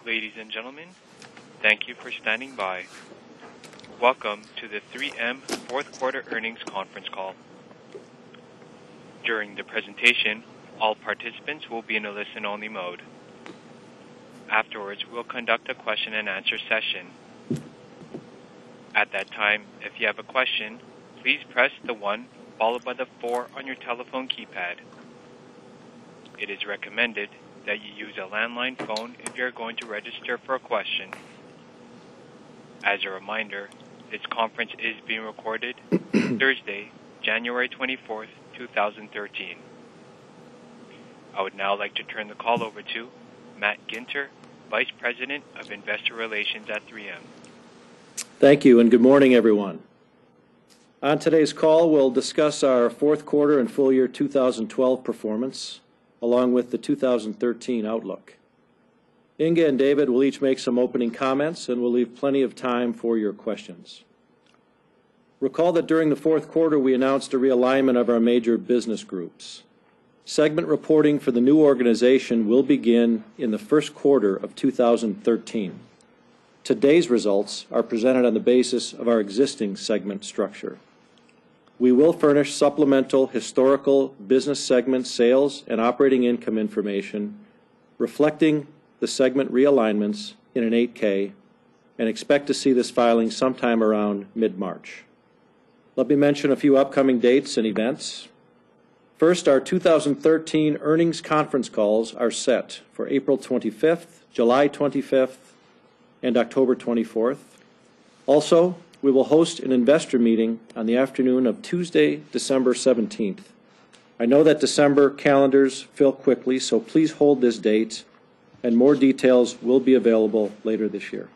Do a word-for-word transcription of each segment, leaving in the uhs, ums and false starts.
Ladies and gentlemen, thank you for standing by. Welcome to the three M fourth quarter earnings conference call. During the presentation, all participants will be in a listen-only mode. Afterwards, we'll conduct a question and answer session. At that time, if you have a question, please press the one followed by the four on your telephone keypad. It is recommended that you use a landline phone if you are going to register for a question. As a reminder, this conference is being recorded Thursday, January twenty-fourth, two thousand thirteen. I would now like to turn the call over to Matt Ginter, Vice President of Investor Relations at three M. Thank you, and good morning, everyone. On today's call, we'll discuss our fourth quarter and full year two thousand twelve performance, along with the two thousand thirteen outlook. Inga and David will each make some opening comments, and we'll leave plenty of time for your questions. Recall that during the fourth quarter, we announced a realignment of our major business groups. Segment reporting for the new organization will begin in the first quarter of two thousand thirteen. Today's results are presented on the basis of our existing segment structure. We will furnish supplemental historical business segment sales and operating income information reflecting the segment realignments in an eight K and expect to see this filing sometime around mid-March. Let me mention a few upcoming dates and events. First, our two thousand thirteen earnings conference calls are set for April twenty-fifth, July twenty-fifth, and October twenty-fourth. Also, we will host an investor meeting on the afternoon of Tuesday, December seventeenth. I know that December calendars fill quickly, so please hold this date, and more details will be available later this year.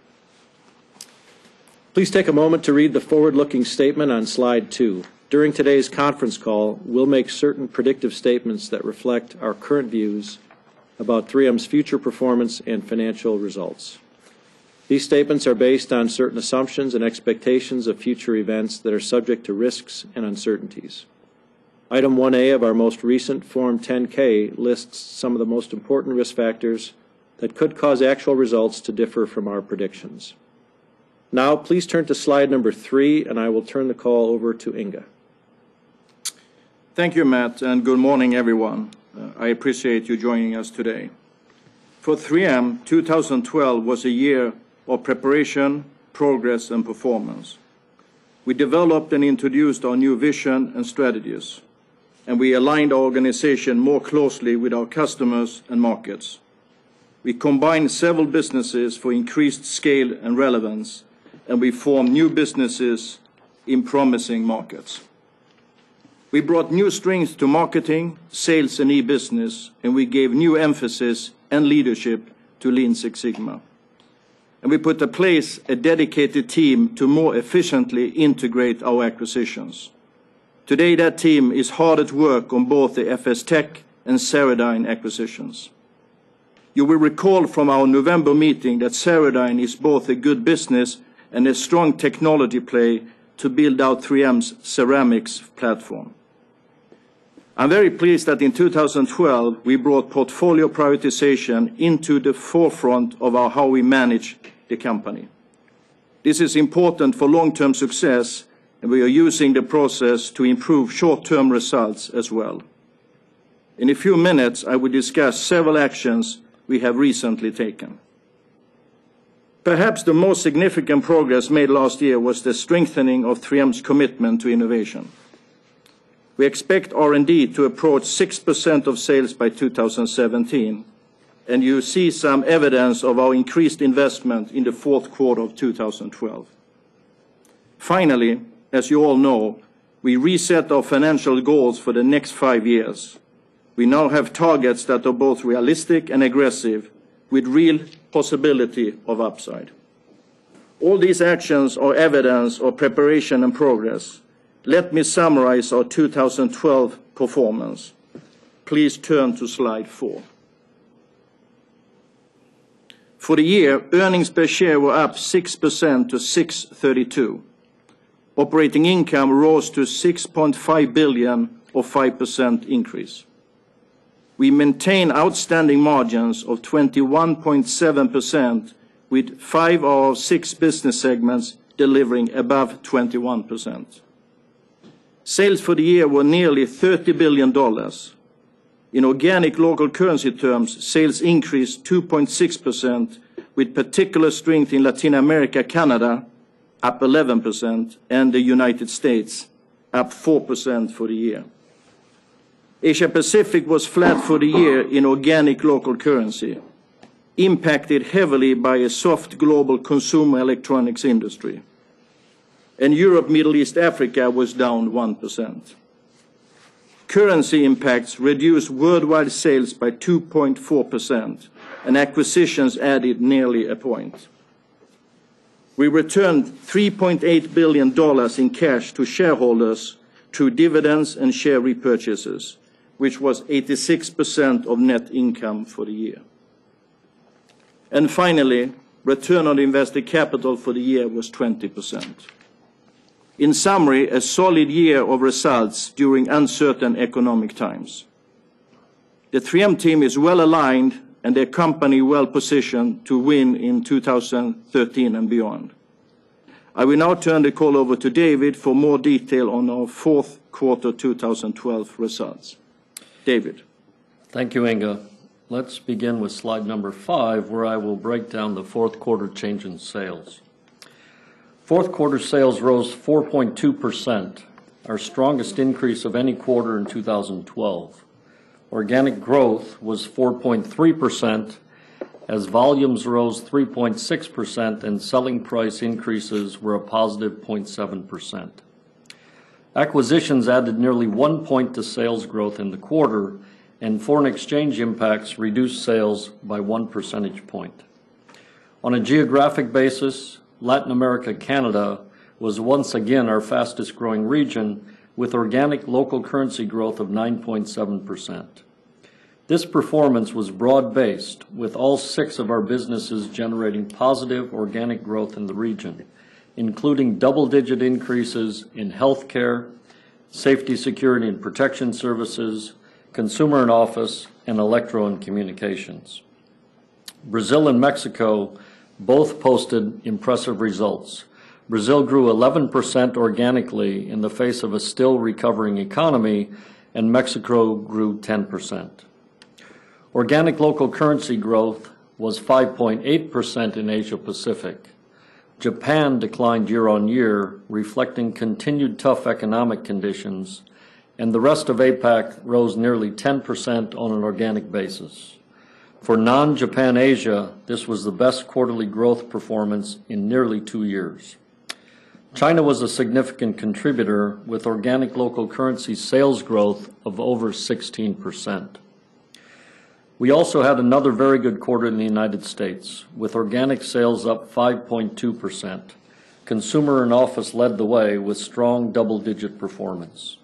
Please take a moment to read the forward-looking statement on slide two. During today's conference call, we'll make certain predictive statements that reflect our current views about three M's future performance and financial results. These statements are based on certain assumptions and expectations of future events that are subject to risks and uncertainties. Item one A of our most recent Form ten K lists some of the most important risk factors that could cause actual results to differ from our predictions. Now, please turn to slide number three, and I will turn the call over to Inga. Thank you, Matt, and good morning, everyone. Uh, I appreciate you joining us today. For three M, two thousand twelve was a year of preparation, progress, and performance. We developed and introduced our new vision and strategies, and we aligned our organization more closely with our customers and markets. We combined several businesses for increased scale and relevance, and we formed new businesses in promising markets. We brought new strengths to marketing, sales, and e-business, and we gave new emphasis and leadership to Lean Six Sigma. And we put in place a dedicated team to more efficiently integrate our acquisitions. Today, that team is hard at work on both the F S Tech and Ceradyne acquisitions. You will recall from our November meeting that Ceradyne is both a good business and a strong technology play to build out three M's ceramics platform. I'm very pleased that in two thousand twelve, we brought portfolio prioritization into the forefront of our how we manage the company. This is important for long-term success, and we are using the process to improve short-term results as well. In a few minutes, I will discuss several actions we have recently taken. Perhaps the most significant progress made last year was the strengthening of three M's commitment to innovation. We expect R and D to approach six percent of sales by two thousand seventeen, and you see some evidence of our increased investment in the fourth quarter of two thousand twelve. Finally, as you all know, we reset our financial goals for the next five years. We now have targets that are both realistic and aggressive, with real possibility of upside. All these actions are evidence of preparation and progress. Let me summarize our two thousand twelve performance. Please turn to slide four. For the year, earnings per share were up six percent to six thirty-two. Operating income rose to six point five billion dollars, or five percent increase. We maintain outstanding margins of twenty-one point seven percent, with five of our six business segments delivering above twenty-one percent. Sales for the year were nearly thirty billion dollars. In organic local currency terms, sales increased two point six percent, with particular strength in Latin America, Canada, up eleven percent, and the United States, up four percent for the year. Asia Pacific was flat for the year in organic local currency, impacted heavily by a soft global consumer electronics industry. And Europe, Middle East, Africa was down one percent. Currency impacts reduced worldwide sales by two point four percent, and acquisitions added nearly a point. We returned three point eight billion dollars in cash to shareholders through dividends and share repurchases, which was eighty-six percent of net income for the year. And finally, return on invested capital for the year was twenty percent. In summary, a solid year of results during uncertain economic times. The three M team is well aligned and their company well positioned to win in two thousand thirteen and beyond. I will now turn the call over to David for more detail on our fourth quarter two thousand twelve results. David. Thank you, Inge. Let's begin with slide number five, where I will break down the fourth quarter change in sales. Fourth quarter sales rose four point two percent, our strongest increase of any quarter in two thousand twelve. Organic growth was four point three percent, as volumes rose three point six percent and selling price increases were a positive zero point seven percent. Acquisitions added nearly one point to sales growth in the quarter, and foreign exchange impacts reduced sales by one percentage point. On a geographic basis, Latin America, Canada was once again our fastest growing region, with organic local currency growth of nine point seven percent. This performance was broad-based, with all six of our businesses generating positive organic growth in the region, including double-digit increases in healthcare, safety, security, and protection services, consumer and office, and electro and communications. Brazil and Mexico both posted impressive results. Brazil grew eleven percent organically in the face of a still recovering economy, and Mexico grew ten percent. Organic local currency growth was five point eight percent in Asia Pacific. Japan declined year on year, reflecting continued tough economic conditions, and the rest of APAC rose nearly ten percent on an organic basis. For non-Japan Asia, this was the best quarterly growth performance in nearly two years. China was a significant contributor, with organic local currency sales growth of over sixteen percent. We also had another very good quarter in the United States, with organic sales up five point two percent. Consumer and office led the way with strong double-digit performance.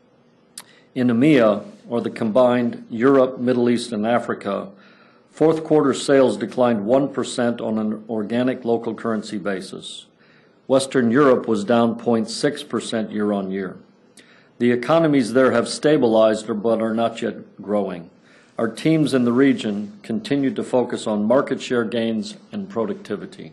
In EMEA, or the combined Europe, Middle East, and Africa, fourth quarter sales declined one percent on an organic local currency basis. Western Europe was down zero point six percent year on year. The economies there have stabilized but are not yet growing. Our teams in the region continue to focus on market share gains and productivity.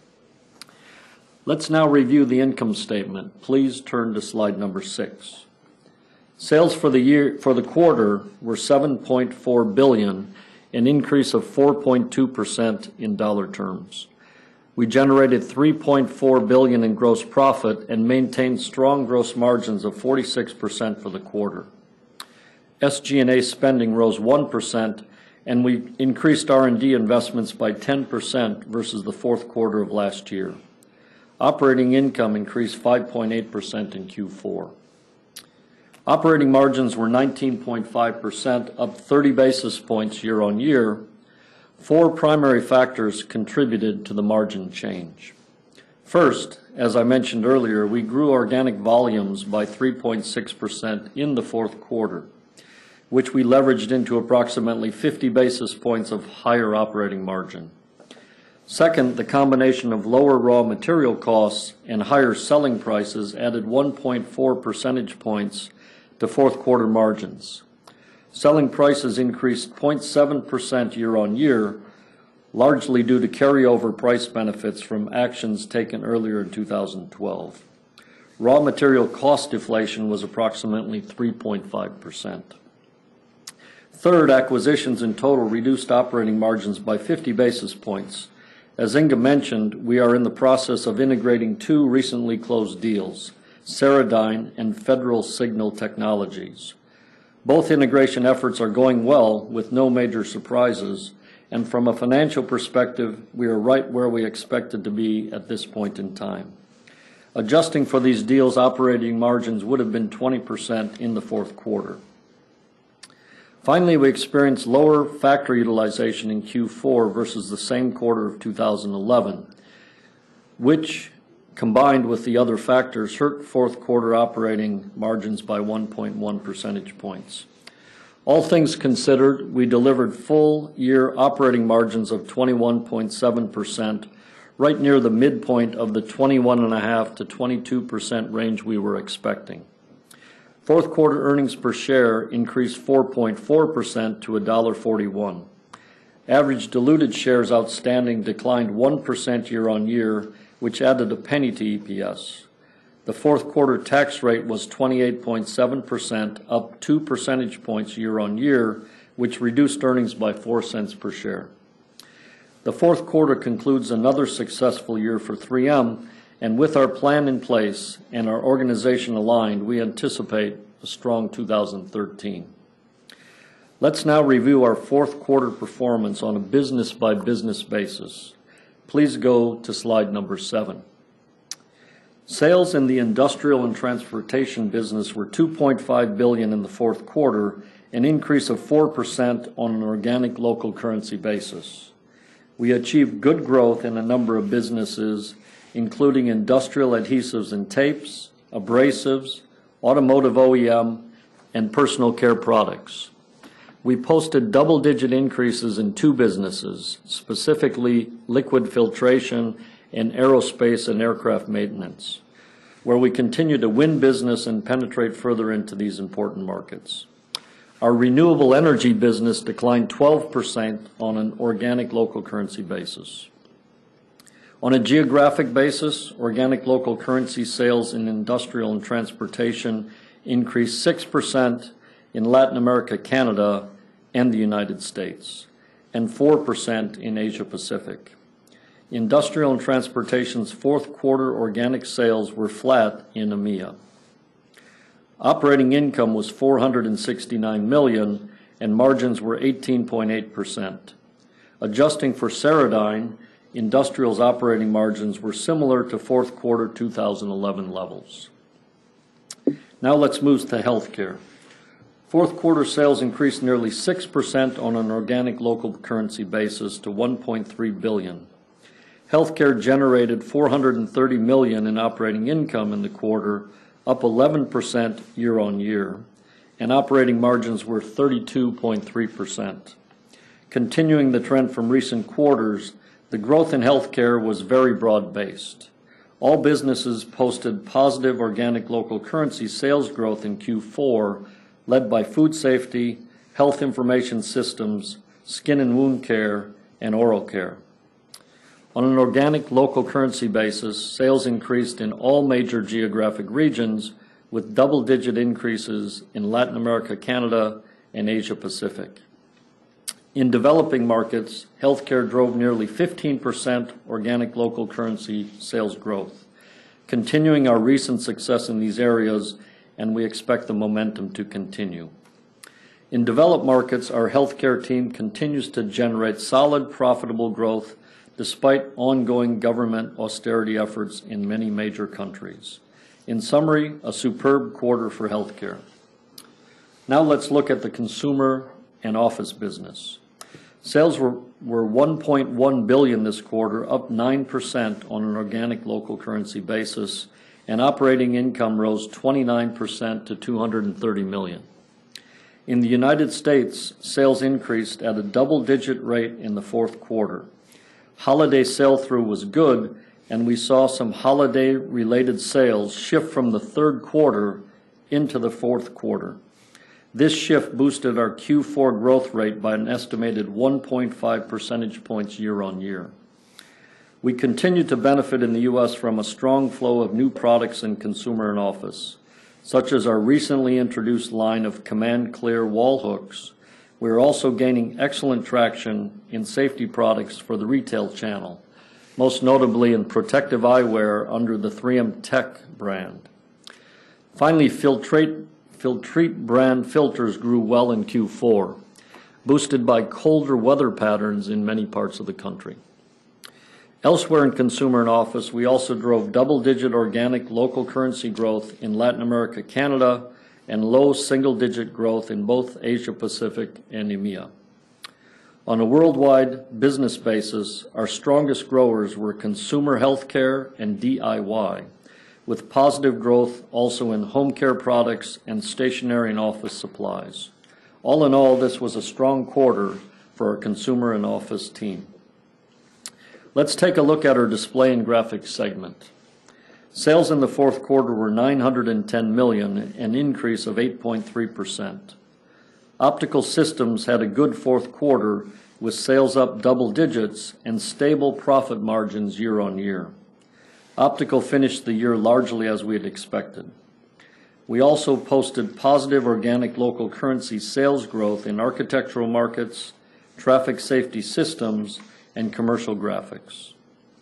Let's now review the income statement. Please turn to slide number six. Sales for the year for the quarter were seven point four billion dollars, an increase of four point two percent in dollar terms. We generated three point four billion dollars in gross profit and maintained strong gross margins of forty-six percent for the quarter. S G and A spending rose one percent, and we increased R and D investments by ten percent versus the fourth quarter of last year. Operating income increased five point eight percent in Q four. Operating margins were nineteen point five percent, up thirty basis points year on year. Four primary factors contributed to the margin change. First, as I mentioned earlier, we grew organic volumes by three point six percent in the fourth quarter, which we leveraged into approximately fifty basis points of higher operating margin. Second, the combination of lower raw material costs and higher selling prices added one point four percentage points to fourth quarter margins. Selling prices increased zero point seven percent year on year, largely due to carryover price benefits from actions taken earlier in two thousand twelve. Raw material cost deflation was approximately three point five percent. Third, acquisitions in total reduced operating margins by fifty basis points. As Inga mentioned, we are in the process of integrating two recently closed deals, Ceradyne and Federal Signal Technologies. Both integration efforts are going well with no major surprises, and from a financial perspective, we are right where we expected to be at this point in time. Adjusting for these deals, operating margins would have been twenty percent in the fourth quarter. Finally, we experienced lower factory utilization in Q four versus the same quarter of two thousand eleven, which, combined with the other factors, hurt fourth quarter operating margins by one point one percentage points. All things considered, we delivered full-year operating margins of twenty-one point seven percent, right near the midpoint of the twenty-one point five to twenty-two percent range we were expecting. Fourth quarter earnings per share increased four point four percent to one dollar forty-one. Average diluted shares outstanding declined one percent year on year, which added a penny to E P S. The fourth quarter tax rate was twenty-eight point seven percent, up two percentage points year on year, which reduced earnings by four cents per share. The fourth quarter concludes another successful year for three M, and with our plan in place and our organization aligned, we anticipate a strong two thousand thirteen. Let's now review our fourth quarter performance on a business-by-business basis. Please go to slide number seven. Sales in the industrial and transportation business were two point five billion dollars in the fourth quarter, an increase of four percent on an organic local currency basis. We achieved good growth in a number of businesses, including industrial adhesives and tapes, abrasives, automotive O E M, and personal care products. We posted double-digit increases in two businesses, specifically liquid filtration and aerospace and aircraft maintenance, where we continue to win business and penetrate further into these important markets. Our renewable energy business declined twelve percent on an organic local currency basis. On a geographic basis, organic local currency sales in industrial and transportation increased six percent in Latin America, Canada, and the United States, and four percent in Asia Pacific. Industrial and transportation's fourth quarter organic sales were flat in EMEA. Operating income was four hundred sixty-nine million dollars and margins were eighteen point eight percent. Adjusting for Ceradyne, Industrial's operating margins were similar to fourth quarter two thousand eleven levels. Now let's move to healthcare. Fourth quarter sales increased nearly six percent on an organic local currency basis to one point three billion dollars. Healthcare generated four hundred thirty million dollars in operating income in the quarter, up eleven percent year on year, and operating margins were thirty-two point three percent. Continuing the trend from recent quarters, the growth in healthcare was very broad-based. All businesses posted positive organic local currency sales growth in Q four, led by food safety, health information systems, skin and wound care, and oral care. On an organic local currency basis, sales increased in all major geographic regions, with double-digit increases in Latin America, Canada, and Asia Pacific. In developing markets, healthcare drove nearly fifteen percent organic local currency sales growth, continuing our recent success in these areas, and we expect the momentum to continue. In developed markets, our healthcare team continues to generate solid, profitable growth despite ongoing government austerity efforts in many major countries. In summary, a superb quarter for healthcare. Now let's look at the consumer and office business. Sales were, were one point one billion dollars this quarter, up nine percent on an organic local currency basis, and operating income rose twenty-nine percent to two hundred thirty million dollars. In the United States, sales increased at a double-digit rate in the fourth quarter. Holiday sell-through was good, and we saw some holiday-related sales shift from the third quarter into the fourth quarter. This shift boosted our Q four growth rate by an estimated one point five percentage points year on year. We continue to benefit in the U S from a strong flow of new products in consumer and office, such as our recently introduced line of Command Clear wall hooks. We are also gaining excellent traction in safety products for the retail channel, most notably in protective eyewear under the three M Tech brand. Finally, Filtrete, Filtrete brand filters grew well in Q four, boosted by colder weather patterns in many parts of the country. Elsewhere in consumer and office, we also drove double-digit organic local currency growth in Latin America, Canada, and low single-digit growth in both Asia Pacific and EMEA. On a worldwide business basis, our strongest growers were consumer healthcare and D I Y, with positive growth also in home care products and stationery and office supplies. All in all, this was a strong quarter for our consumer and office team. Let's take a look at our display and graphics segment. Sales in the fourth quarter were nine hundred ten million dollars, an increase of eight point three percent. Optical Systems had a good fourth quarter with sales up double digits and stable profit margins year on year. Optical finished the year largely as we had expected. We also posted positive organic local currency sales growth in architectural markets, traffic safety systems, and commercial graphics.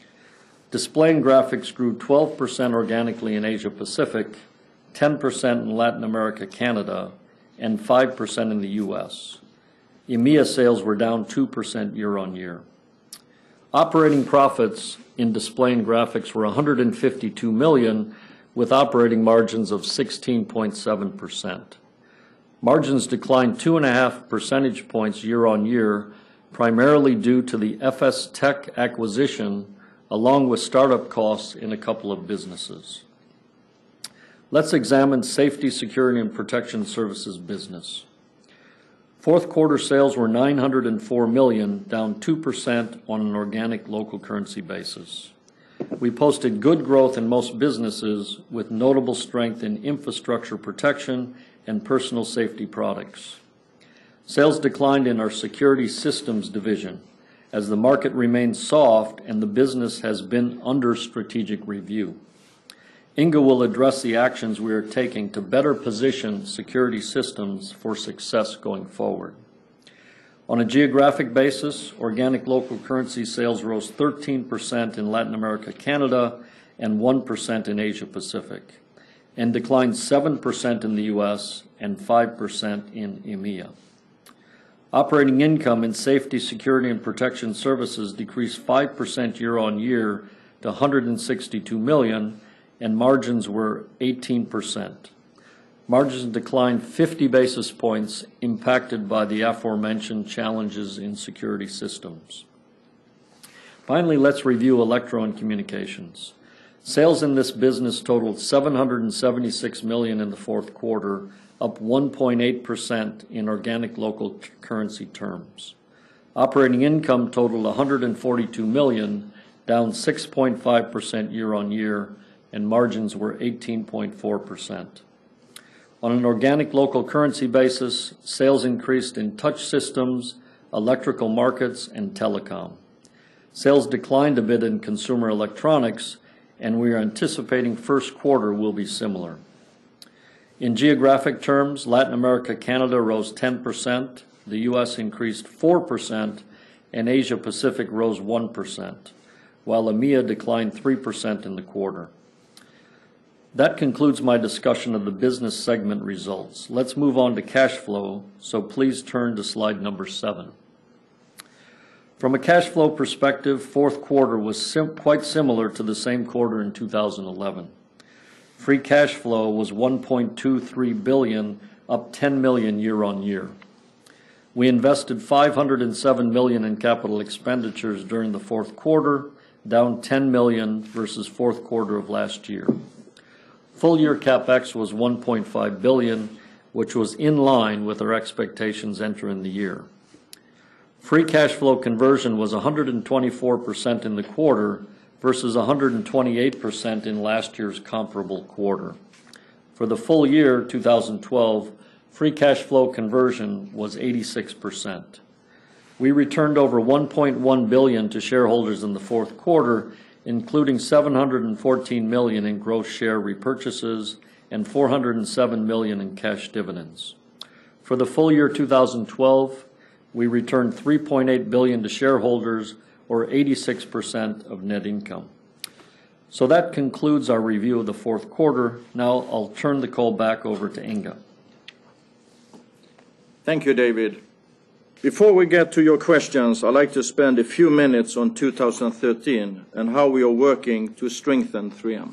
Display and graphics grew twelve percent organically in Asia Pacific, ten percent in Latin America, Canada, and five percent in the U S. EMEA sales were down two percent year on year. Operating profits in display and graphics were one hundred fifty-two million dollars with operating margins of sixteen point seven percent. Margins declined two and a half percentage points year on year, primarily due to the F S Tech acquisition, along with startup costs in a couple of businesses. Let's examine Safety, Security, and Protection Services business. Fourth quarter sales were nine hundred four million dollars, down two percent on an organic local currency basis. We posted good growth in most businesses, with notable strength in infrastructure protection and personal safety products. Sales declined in our Security Systems division, as the market remains soft and the business has been under strategic review. Inge will address the actions we are taking to better position Security Systems for success going forward. On a geographic basis, organic local currency sales rose thirteen percent in Latin America, Canada, and one percent in Asia Pacific, and declined seven percent in the U S and five percent in EMEA. Operating income in Safety, Security, and Protection Services decreased five percent year on year to one hundred sixty-two million dollars, and margins were eighteen percent. Margins declined fifty basis points, impacted by the aforementioned challenges in Security Systems. Finally, let's review Electro and Communications. Sales in this business totaled seven hundred seventy-six million dollars in the fourth quarter, up one point eight percent in organic local currency terms. Operating income totaled one hundred forty-two million dollars, down six point five percent year on year, and margins were eighteen point four percent. On an organic local currency basis, sales increased in touch systems, electrical markets, and telecom. Sales declined a bit in consumer electronics, and we are anticipating first quarter will be similar. In geographic terms, Latin America, Canada rose ten percent, the U S increased four percent, and Asia Pacific rose one percent, while EMEA declined three percent in the quarter. That concludes my discussion of the business segment results. Let's move on to cash flow, so please turn to slide number seven. From a cash flow perspective, fourth quarter was sim- quite similar to the same quarter in two thousand eleven. Free cash flow was one point two three billion dollars, up ten million dollars year on year. We invested five hundred seven million dollars in capital expenditures during the fourth quarter, down ten million dollars versus fourth quarter of last year. Full-year CapEx was one point five billion dollars, which was in line with our expectations entering the year. Free cash flow conversion was one hundred twenty-four percent in the quarter versus one hundred twenty-eight percent in last year's comparable quarter. For the full year two thousand twelve, free cash flow conversion was eighty-six percent. We returned over one point one billion dollars to shareholders in the fourth quarter, including seven hundred fourteen million dollars in gross share repurchases and four hundred seven million dollars in cash dividends. For the full year two thousand twelve, we returned three point eight billion dollars to shareholders, or eighty-six percent of net income. So that concludes our review of the fourth quarter. Now I'll turn the call back over to Inge. Thank you, David. Before we get to your questions, I'd like to spend a few minutes on two thousand thirteen and how we are working to strengthen three M.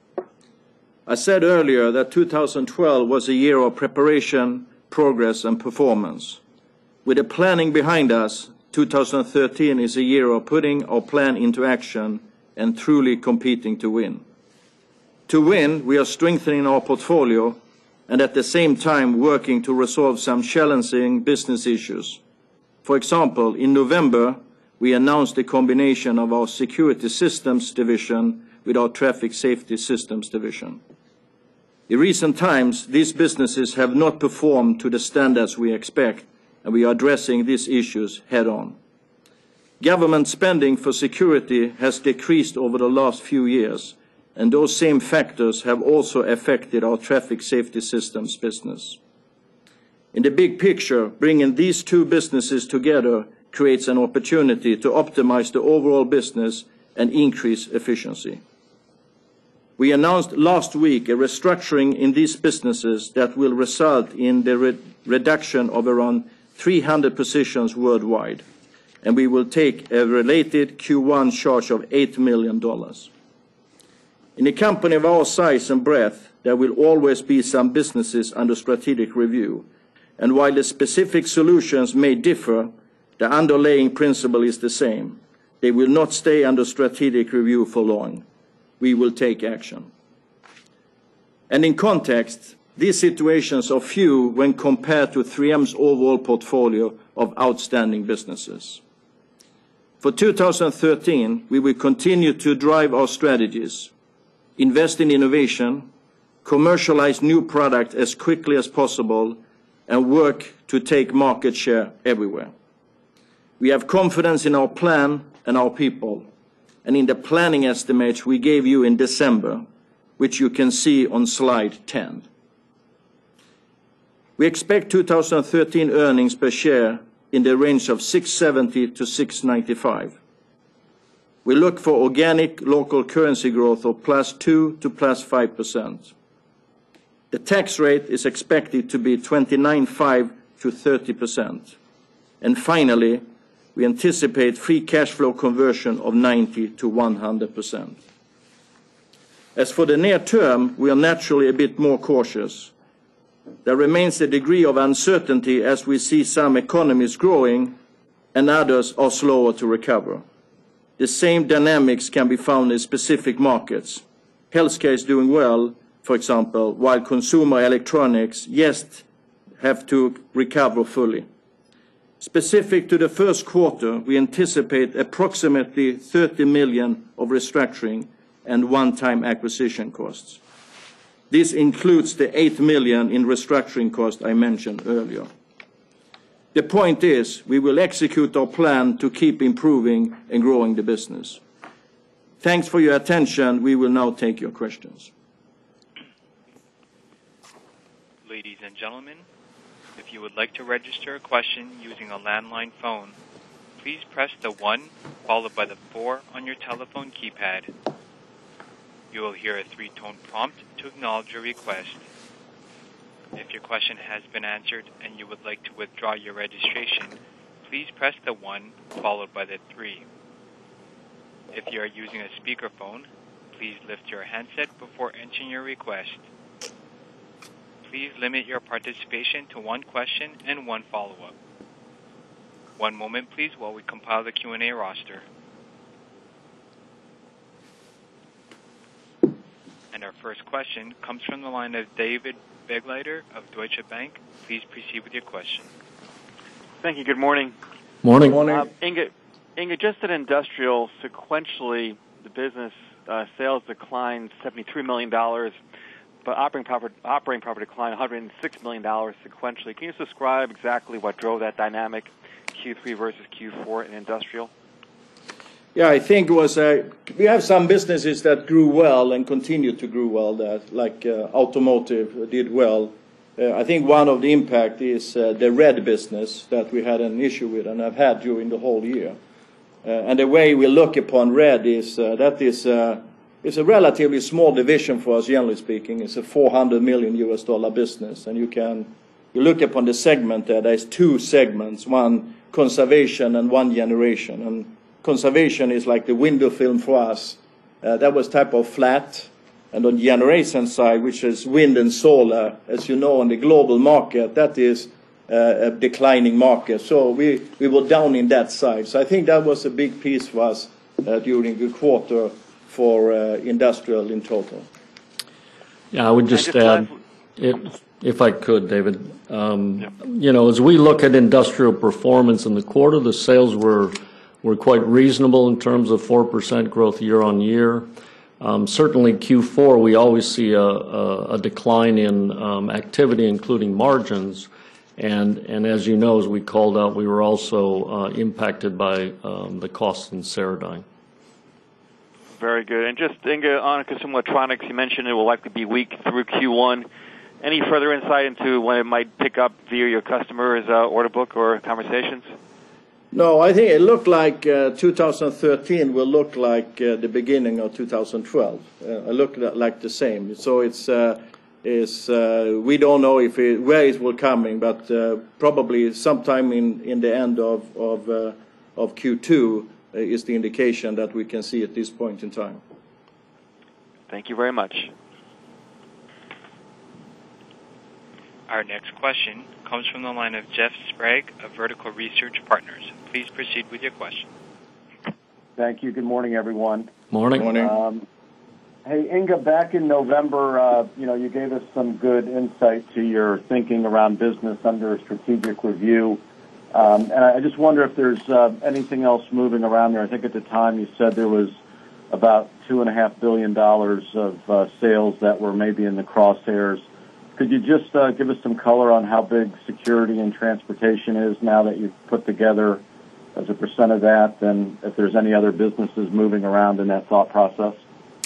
I said earlier that two thousand twelve was a year of preparation, progress, and performance. With the planning behind us, two thousand thirteen is a year of putting our plan into action and truly competing to win. To win, we are strengthening our portfolio and at the same time working to resolve some challenging business issues. For example, in November, we announced the combination of our Security Systems division with our Traffic Safety Systems division. In recent times, these businesses have not performed to the standards we expect, and we are addressing these issues head-on. Government spending for security has decreased over the last few years, and those same factors have also affected our Traffic Safety Systems business. In the big picture, bringing these two businesses together creates an opportunity to optimize the overall business and increase efficiency. We announced last week a restructuring in these businesses that will result in the re- reduction of around three hundred positions worldwide, and we will take a related Q one charge of eight million dollars. In a company of our size and breadth, there will always be some businesses under strategic review, and while the specific solutions may differ, the underlying principle is the same. They will not stay under strategic review for long. We will take action. And in context, these situations are few when compared to three M's overall portfolio of outstanding businesses. For two thousand thirteen, we will continue to drive our strategies, invest in innovation, commercialize new products as quickly as possible, and work to take market share everywhere. We have confidence in our plan and our people, and in the planning estimates we gave you in December, which you can see on slide ten. We expect two thousand thirteen earnings per share in the range of six seventy to six ninety-five. We look for organic local currency growth of plus two to plus five percent. The tax rate is expected to be twenty-nine point five to thirty percent. And finally, we anticipate free cash flow conversion of ninety to one hundred percent. As for the near term, we are naturally a bit more cautious. There remains a degree of uncertainty as we see some economies growing and others are slower to recover. The same dynamics can be found in specific markets. Healthcare is doing well, for example, while consumer electronics yet have to recover fully. Specific to the first quarter, we anticipate approximately thirty million of restructuring and one-time acquisition costs. This includes the eight million in restructuring costs I mentioned earlier. The point is, we will execute our plan to keep improving and growing the business. Thanks for your attention. We will now take your questions. Ladies and gentlemen, if you would like to register a question using a landline phone, please press the one followed by the four on your telephone keypad. You will hear a three-tone prompt to acknowledge your request. If your question has been answered and you would like to withdraw your registration, please press the one followed by the three. If you are using a speakerphone, please lift your handset before entering your request. Please limit your participation to one question and one follow-up. One moment, please, while we compile the Q and A roster. And our first question comes from the line of David Begleiter of Deutsche Bank. Please proceed with your question. Thank you. Good morning. Morning. Morning. Uh, Inge, Inge, just at Industrial, sequentially, the business uh, sales declined seventy-three million dollars. but operating profit operating profit declined one hundred six million dollars sequentially. Can you just describe exactly what drove that dynamic, Q three versus Q four in industrial? Yeah, I think it was uh, we have some businesses that grew well and continue to grow well, that like uh, automotive did well. Uh, I think one of the impact is uh, the red business that we had an issue with and have had during the whole year. Uh, and the way we look upon red is uh, that is uh, it's a relatively small division for us, generally speaking. It's a four hundred million U S dollar business, and you can you look upon the segment there. There's two segments: one conservation and one generation. And conservation is like the window film for us. Uh, that was type of flat. And on the generation side, which is wind and solar, as you know, on the global market, that is uh, a declining market. So we, we were down in that side. So I think that was a big piece for us uh, during the quarter for uh, industrial in total. Yeah, I would just, just add, last... if, if I could, David, um, yep. you know, as we look at industrial performance in the quarter, the sales were were quite reasonable in terms of four percent growth year on year. Um, certainly Q four, we always see a, a, a decline in um, activity, including margins. And, and as you know, as we called out, we were also uh, impacted by um, the costs in Ceradyne. Very good. And just, Inge, on consumer electronics, you mentioned it will likely be weak through Q one. Any further insight into when it might pick up via your customers' uh, order book or conversations? No, I think it looked like uh, two thousand thirteen will look like uh, the beginning of two thousand twelve. Uh, it looked like the same. So it's, uh, it's uh, we don't know if it, where it will coming, but uh, probably sometime in, in the end of of, uh, of Q two uh, is the indication that we can see at this point in time. Thank you very much. Our next question comes from the line of Jeff Sprague of Vertical Research Partners. Please proceed with your question. Thank you. Good morning, everyone. Morning. Morning. Um, hey, Inge, back in November, uh, you know, you gave us some good insight to your thinking around business under a strategic review. Um, and I just wonder if there's uh, anything else moving around there. I think at the time you said there was about two and a half billion dollars of uh, sales that were maybe in the crosshairs. Could you just uh, give us some color on how big security and transportation is now that you've put together as a percent of that, and if there's any other businesses moving around in that thought process?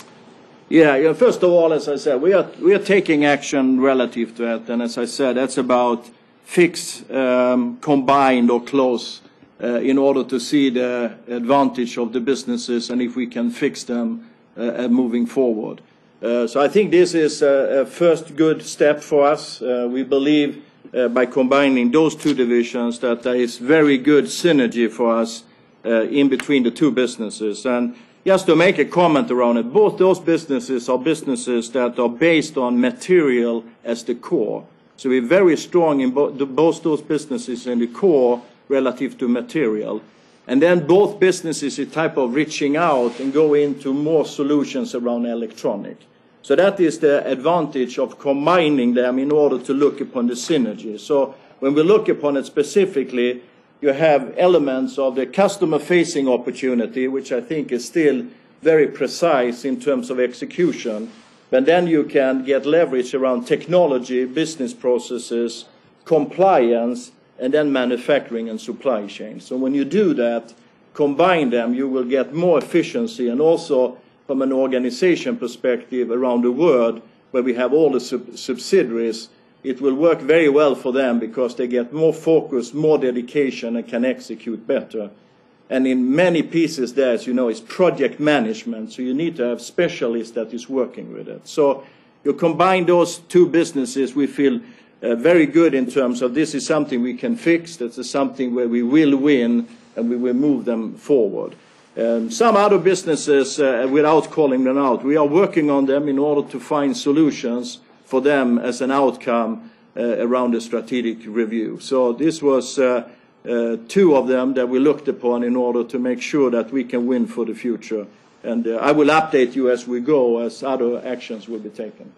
Yeah, yeah, first of all, as I said, we are we are taking action relative to that, and as I said, that's about fix, um, combined or close uh, in order to see the advantage of the businesses and if we can fix them uh, moving forward. Uh, so I think this is a, a first good step for us. Uh, we believe uh, by combining those two divisions that there is very good synergy for us uh, in between the two businesses. And just to make a comment around it, both those businesses are businesses that are based on material as the core. So we're very strong in bo- the, both those businesses in the core relative to material. And then both businesses are type of reaching out and go into more solutions around electronic. So that is the advantage of combining them in order to look upon the synergy. So when we look upon it specifically, you have elements of the customer-facing opportunity, which I think is still very precise in terms of execution. But then you can get leverage around technology, business processes, compliance, and then manufacturing and supply chain. So when you do that, combine them, you will get more efficiency, and also from an organization perspective around the world, where we have all the sub- subsidiaries, it will work very well for them because they get more focus, more dedication, and can execute better. And in many pieces there, as you know, is project management, so you need to have specialists that is working with it. So you combine those two businesses, we feel Uh, very good in terms of this is something we can fix, this is something where we will win and we will move them forward. Um, some other businesses, uh, without calling them out, we are working on them in order to find solutions for them as an outcome uh, around the strategic review. So this was uh, uh, two of them that we looked upon in order to make sure that we can win for the future. And uh, I will update you as we go, as other actions will be taken.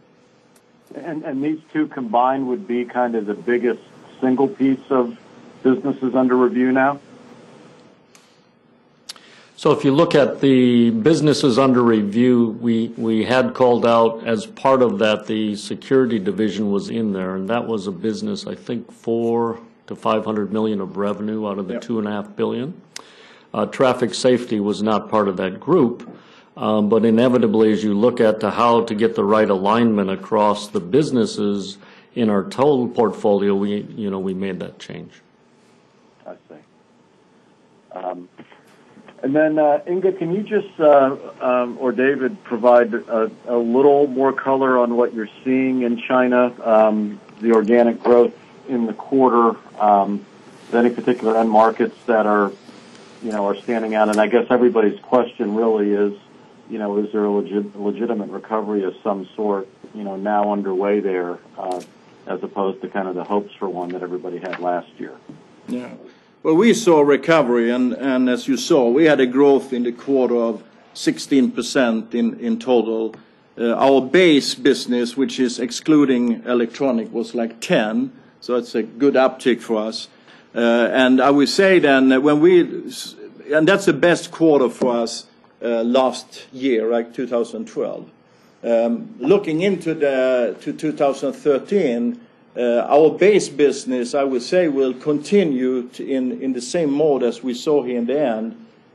And, and these two combined would be kind of the biggest single piece of businesses under review now? So if you look at the businesses under review, we, we had called out as part of that, the security division was in there, and that was a business, I think, four to five hundred million of revenue out of the Yep. two and a half billion. Uh, traffic safety was not part of that group, um, but inevitably, as you look at to how to get the right alignment across the businesses in our total portfolio, we, you know, we made that change. I see. Um, And then, uh, Inga, can you just, uh, um, or David, provide a, a little more color on what you're seeing in China, um, the organic growth in the quarter, um, any particular end markets that are, you know, are standing out? And I guess everybody's question really is, you know, is there a legit, legitimate recovery of some sort, you know, now underway there, uh, as opposed to kind of the hopes for one that everybody had last year? Yeah. Well, we saw recovery, and, and as you saw, we had a growth in the quarter of sixteen percent in, in total. Uh, our base business, which is excluding electronic, was like ten, so it's a good uptick for us. Uh, and I would say then, that when we, and that's the best quarter for us uh, last year, right, two thousand twelve. Um, looking into the to two thousand thirteen, Uh, our base business, I would say, will continue to in, in the same mode as we saw here in the end.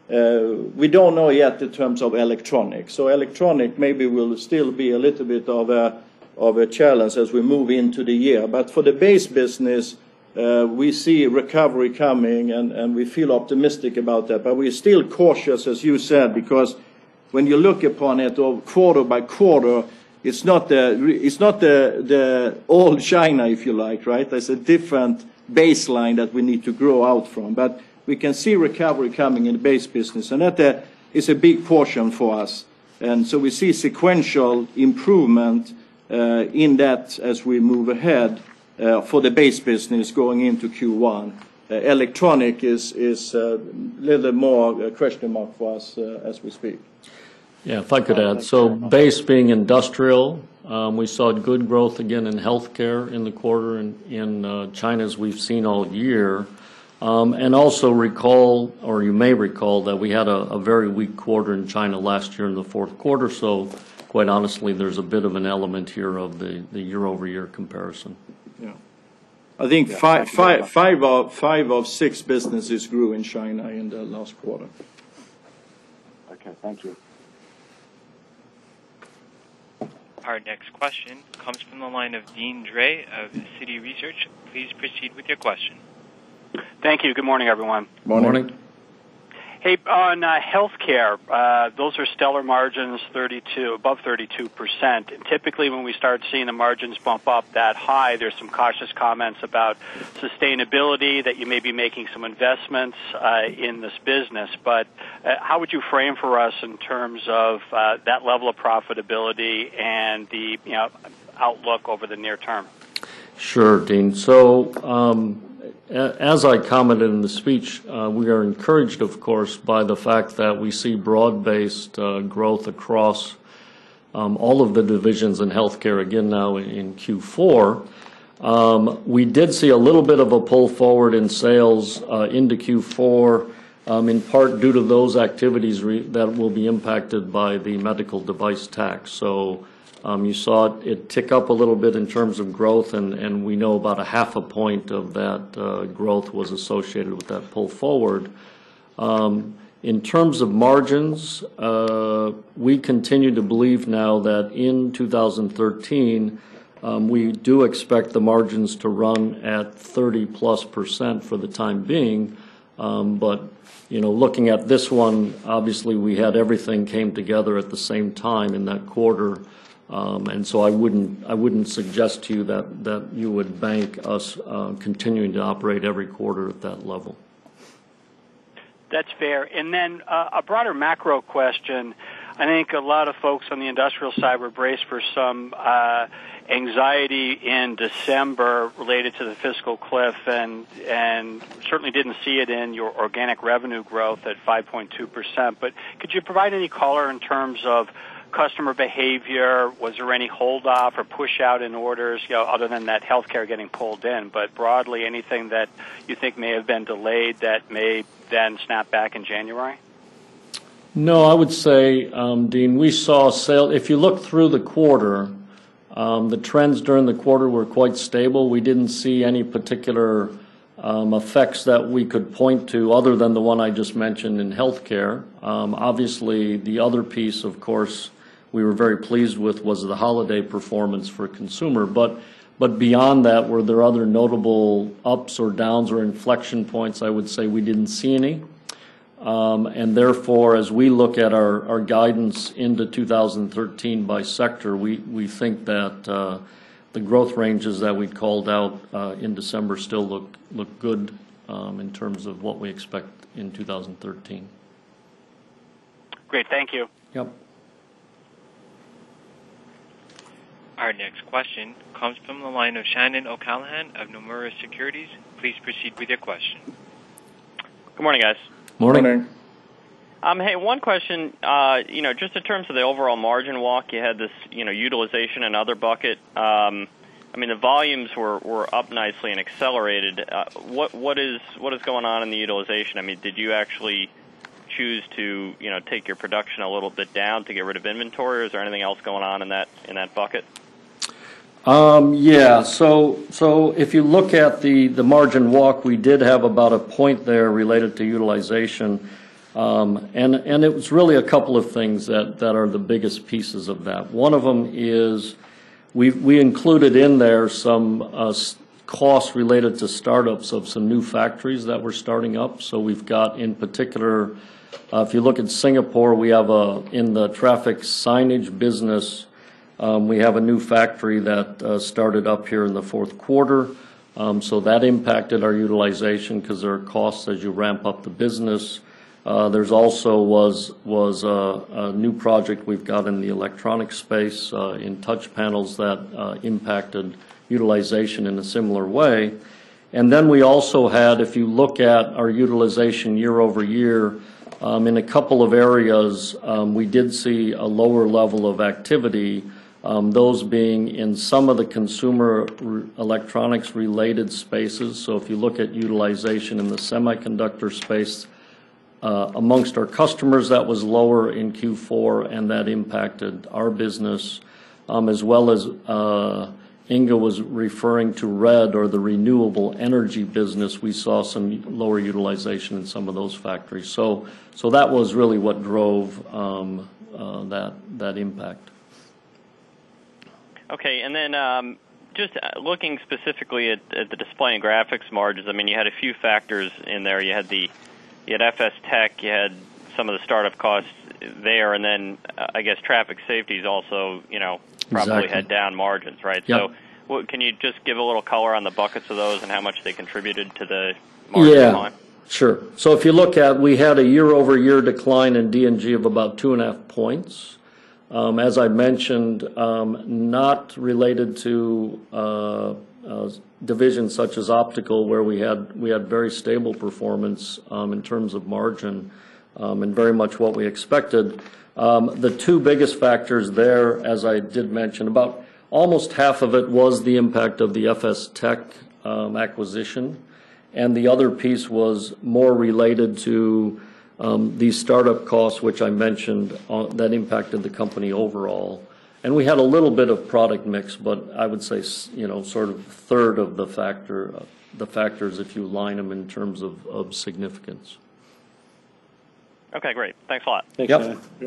Uh, we don't know yet in terms of electronic. So electronic maybe will still be a little bit of a, of a challenge as we move into the year. But for the base business, uh, we see recovery coming, and, and we feel optimistic about that. But we're still cautious, as you said, because when you look upon it quarter by quarter, It's not the it's not the the old China, if you like, right? There's a different baseline that we need to grow out from. But we can see recovery coming in the base business, and that uh, is a big portion for us. And so we see sequential improvement uh, in that as we move ahead uh, for the base business going into Q one. Uh, electronic is is a little more a question mark for us uh, as we speak. Yeah, if I could add, so base being industrial, um, we saw good growth again in healthcare in the quarter in, in uh, China, as we've seen all year. Um, and also recall, or you may recall, that we had a, a very weak quarter in China last year in the fourth quarter. So quite honestly, there's a bit of an element here of the, the year-over-year comparison. Yeah. I think Yeah, five, thank you very five, much. five, of, five of six businesses grew in China in the last quarter. Okay, thank you. Our next question comes from the line of Deane Dray of Citi Research. Please proceed with your question. Thank you. Good morning, everyone. Morning. Morning. Hey, on uh, healthcare, uh, those are stellar margins, thirty-two, above thirty-two percent. And typically, when we start seeing the margins bump up that high, there's some cautious comments about sustainability, that you may be making some investments uh, in this business. But uh, how would you frame for us in terms of uh, that level of profitability and the you know outlook over the near term? Sure, Dean. So um, a- as I commented in the speech, uh, we are encouraged, of course, by the fact that we see broad-based uh, growth across um, all of the divisions in healthcare again now in, in Q four. Um, we did see a little bit of a pull forward in sales uh, into Q four, um, in part due to those activities re- that will be impacted by the medical device tax. So Um, you saw it, it tick up a little bit in terms of growth, and, and we know about a half a point of that uh, growth was associated with that pull forward. Um, in terms of margins, uh, we continue to believe now that in two thousand thirteen, um, we do expect the margins to run at thirty plus percent for the time being. Um, but, you know, looking at this one, obviously we had everything came together at the same time in that quarter. Um, and so I wouldn't I wouldn't suggest to you that, that you would bank us uh, continuing to operate every quarter at that level. That's fair. And then uh, a broader macro question. I think a lot of folks on the industrial side were braced for some uh, anxiety in December related to the fiscal cliff, and and certainly didn't see it in your organic revenue growth at five point two percent. But could you provide any color in terms of customer behavior? Was there any hold off or push out in orders, you know, other than that healthcare getting pulled in? But broadly, anything that you think may have been delayed that may then snap back in January? No, I would say, um, Dean, we saw sale, if you look through the quarter, um, the trends during the quarter were quite stable. We didn't see any particular um, effects that we could point to other than the one I just mentioned in healthcare. Um, obviously, the other piece, of course, we were very pleased with was the holiday performance for consumer. But, but beyond that, were there other notable ups or downs or inflection points? I would say we didn't see any. Um, and therefore, as we look at our, our guidance into two thousand thirteen by sector, we, we think that uh, the growth ranges that we called out uh, in December still look, look good um, in terms of what we expect in two thousand thirteen. Great, thank you. Yep. Our next question comes from the line of Shannon O'Callaghan of Nomura Securities. Please proceed with your question. Good morning, guys. Morning. Morning. Um, hey, one question. Uh, you know, just in terms of the overall margin walk, you had this, you know, utilization and other bucket. Um, I mean, the volumes were, were up nicely and accelerated. Uh, what what is what is going on in the utilization? I mean, did you actually choose to, you know, take your production a little bit down to get rid of inventory, or is there anything else going on in that in that bucket? Um, yeah, so so if you look at the, the margin walk, we did have about a point there related to utilization, um, and and it was really a couple of things that, that are the biggest pieces of that. One of them is we we included in there some uh, costs related to startups of some new factories that we're starting up. So we've got in particular, uh, if you look at Singapore, we have a in the traffic signage business. Um, we have a new factory that uh, started up here in the fourth quarter, um, so that impacted our utilization because there are costs as you ramp up the business. Uh, there's also was was a, a new project we've got in the electronic space uh, in touch panels that uh, impacted utilization in a similar way. And then we also had, if you look at our utilization year over year, um, in a couple of areas, um, we did see a lower level of activity. Um, those being in some of the consumer re- electronics related spaces. So if you look at utilization in the semiconductor space, uh, amongst our customers, that was lower in Q four, and that impacted our business, um, as well as uh, Inga was referring to RED, or the renewable energy business. We saw some lower utilization in some of those factories. So, so that was really what drove um, uh, that that impact. Okay, and then um, just looking specifically at, at the display and graphics margins, I mean, you had a few factors in there. You had the you had F S Tech, you had some of the startup costs there, and then uh, I guess traffic safety is also, you know, probably Exactly. had down margins, right? Yep. So what, can you just give a little color on the buckets of those and how much they contributed to the margin Yeah. decline? Sure. So if you look at, we had a year-over-year decline in D and G of about two and a half points. Um, as I mentioned, um, not related to uh, uh, divisions such as optical, where we had we had very stable performance um, in terms of margin, um, and very much what we expected. Um, the two biggest factors there, as I did mention, about almost half of it was the impact of the F S Tech um, acquisition, and the other piece was more related to Um, these startup costs, which I mentioned, uh, that impacted the company overall. And we had a little bit of product mix, but I would say, you know, sort of third of the factor, uh, the factors if you line them in terms of, of significance. Okay, great. Thanks a lot. Thanks, Yep. Shannon. Yeah.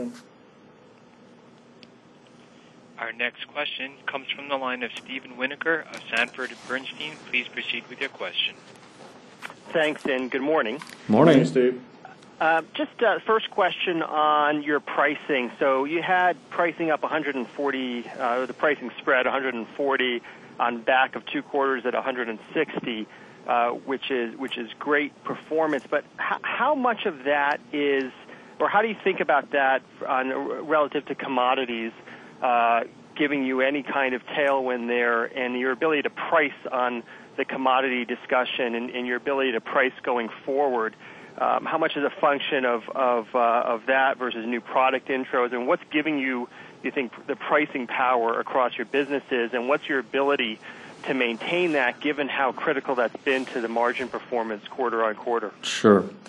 Our next question comes from the line of Steven Winokur of Sanford Bernstein. Please proceed with your question. Thanks, and good morning. Morning. Hey, Steve. Uh, just uh, first question on your pricing. So you had pricing up one hundred forty, uh, the pricing spread one hundred forty on back of two quarters at one hundred sixty, uh, which is which is great performance. But h- how much of that is, or how do you think about that on relative to commodities, uh, giving you any kind of tailwind there, and your ability to price on the commodity discussion and, and your ability to price going forward? Um, how much is a function of of, uh, of that versus new product intros, and what's giving you, you think, the pricing power across your businesses, and what's your ability to maintain that given how critical that's been to the margin performance quarter on quarter? Sure.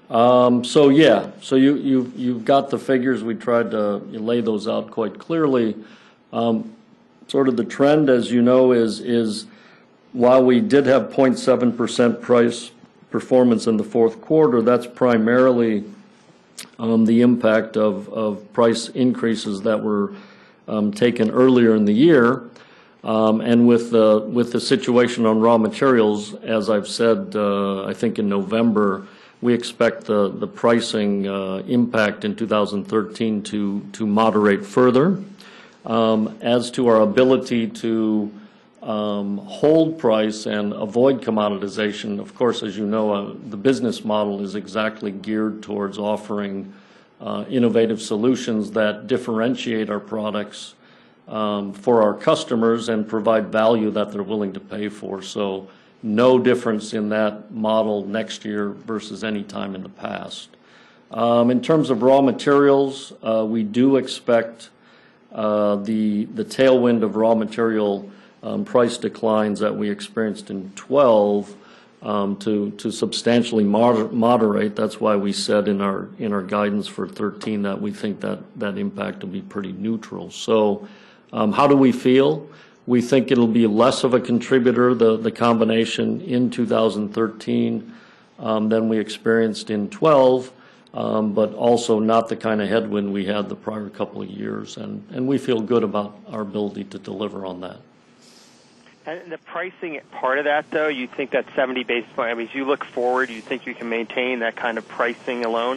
Um, so yeah, so you, you've, you've got the figures. We tried to lay those out quite clearly. Um, sort of the trend, as you know, is, is while we did have zero point seven percent price performance in the fourth quarter, that's primarily um, the impact of, of price increases that were um, taken earlier in the year. Um, and with the, with the situation on raw materials, as I've said, uh, I think in November, we expect the, the pricing uh, impact in two thousand thirteen to, to moderate further. Um, as to our ability to um, hold price and avoid commoditization, of course, as you know, uh, the business model is exactly geared towards offering uh, innovative solutions that differentiate our products um, for our customers and provide value that they're willing to pay for. So no difference in that model next year versus any time in the past. Um, in terms of raw materials, uh, we do expect uh, the the tailwind of raw material um, price declines that we experienced in twelve um, to to substantially moder moderate. That's why we said in our in our guidance for thirteen that we think that that impact will be pretty neutral. So, um, how do we feel? We think it'll be less of a contributor, the, the combination in two thousand thirteen um, than we experienced in twelve, um, but also not the kind of headwind we had the prior couple of years. And, and we feel good about our ability to deliver on that. And the pricing part of that, though, you think that seventy basis points, I mean, as you look forward, you think you can maintain that kind of pricing alone?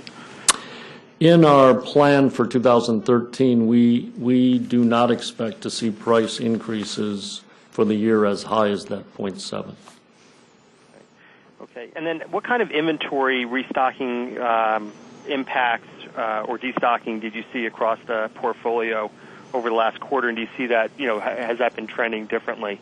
In our plan for two thousand thirteen, we we do not expect to see price increases for the year as high as that zero point seven. Okay. And then what kind of inventory restocking um, impacts uh, or destocking did you see across the portfolio over the last quarter? And do you see that, you know, has that been trending differently?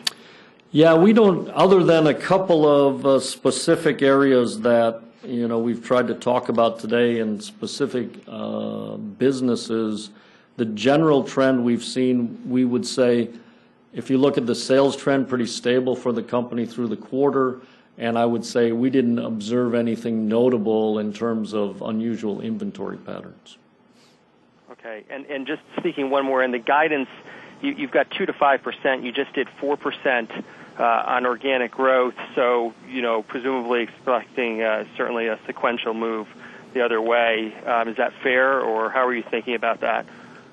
Yeah, we don't, other than a couple of uh, specific areas that you know, we've tried to talk about today in specific uh, businesses, the general trend we've seen, we would say, if you look at the sales trend, pretty stable for the company through the quarter, and I would say we didn't observe anything notable in terms of unusual inventory patterns. Okay, and, and just speaking one more, in the guidance, you, you've got two to five percent. You just did four percent. Uh, on organic growth, so, you know, presumably expecting uh, certainly a sequential move the other way. Um, is that fair, or how are you thinking about that?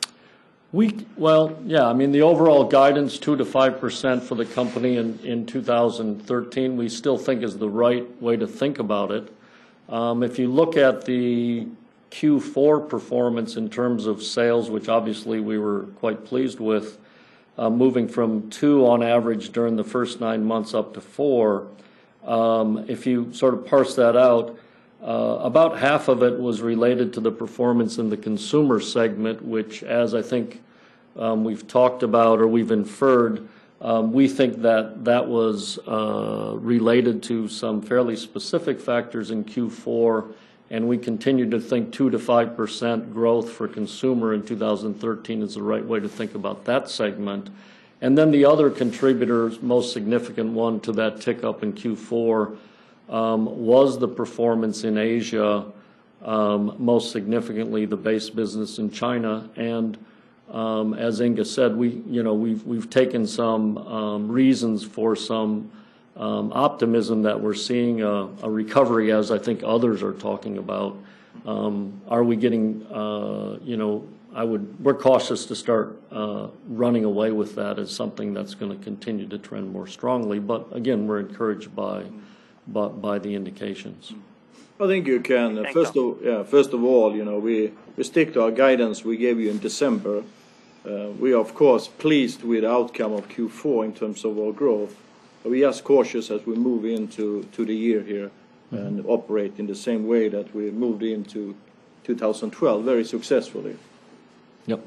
We, well, yeah, I mean, the overall guidance, two to five percent for the company in, in two thousand thirteen, we still think is the right way to think about it. Um, if you look at the Q four performance in terms of sales, which obviously we were quite pleased with, Uh, moving from two on average during the first nine months up to four. Um, if you sort of parse that out, uh, about half of it was related to the performance in the consumer segment, which, as I think um, we've talked about or we've inferred, um, we think that that was uh, related to some fairly specific factors in Q four, and we continue to think two to five percent growth for consumer in two thousand thirteen is the right way to think about that segment. And then the other contributor, most significant one to that tick up in Q four, um, was the performance in Asia, um, most significantly the base business in China. And um, as Inga said, we, you know, we've we've taken some um, reasons for some Um, optimism that we're seeing a, a recovery, as I think others are talking about. Um, are we getting, uh, you know, I would, we're cautious to start uh, running away with that as something that's going to continue to trend more strongly. But again, we're encouraged by, by, by the indications. I think you can. Uh, first of, yeah, first of all, you know, we, we stick to our guidance we gave you in December. Uh, we are, of course, pleased with the outcome of Q four in terms of our growth. We are cautious as we move into to the year here mm-hmm. and operate in the same way that we moved into two thousand twelve very successfully. Yep.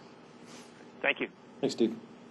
Thank you. Thanks, Steve.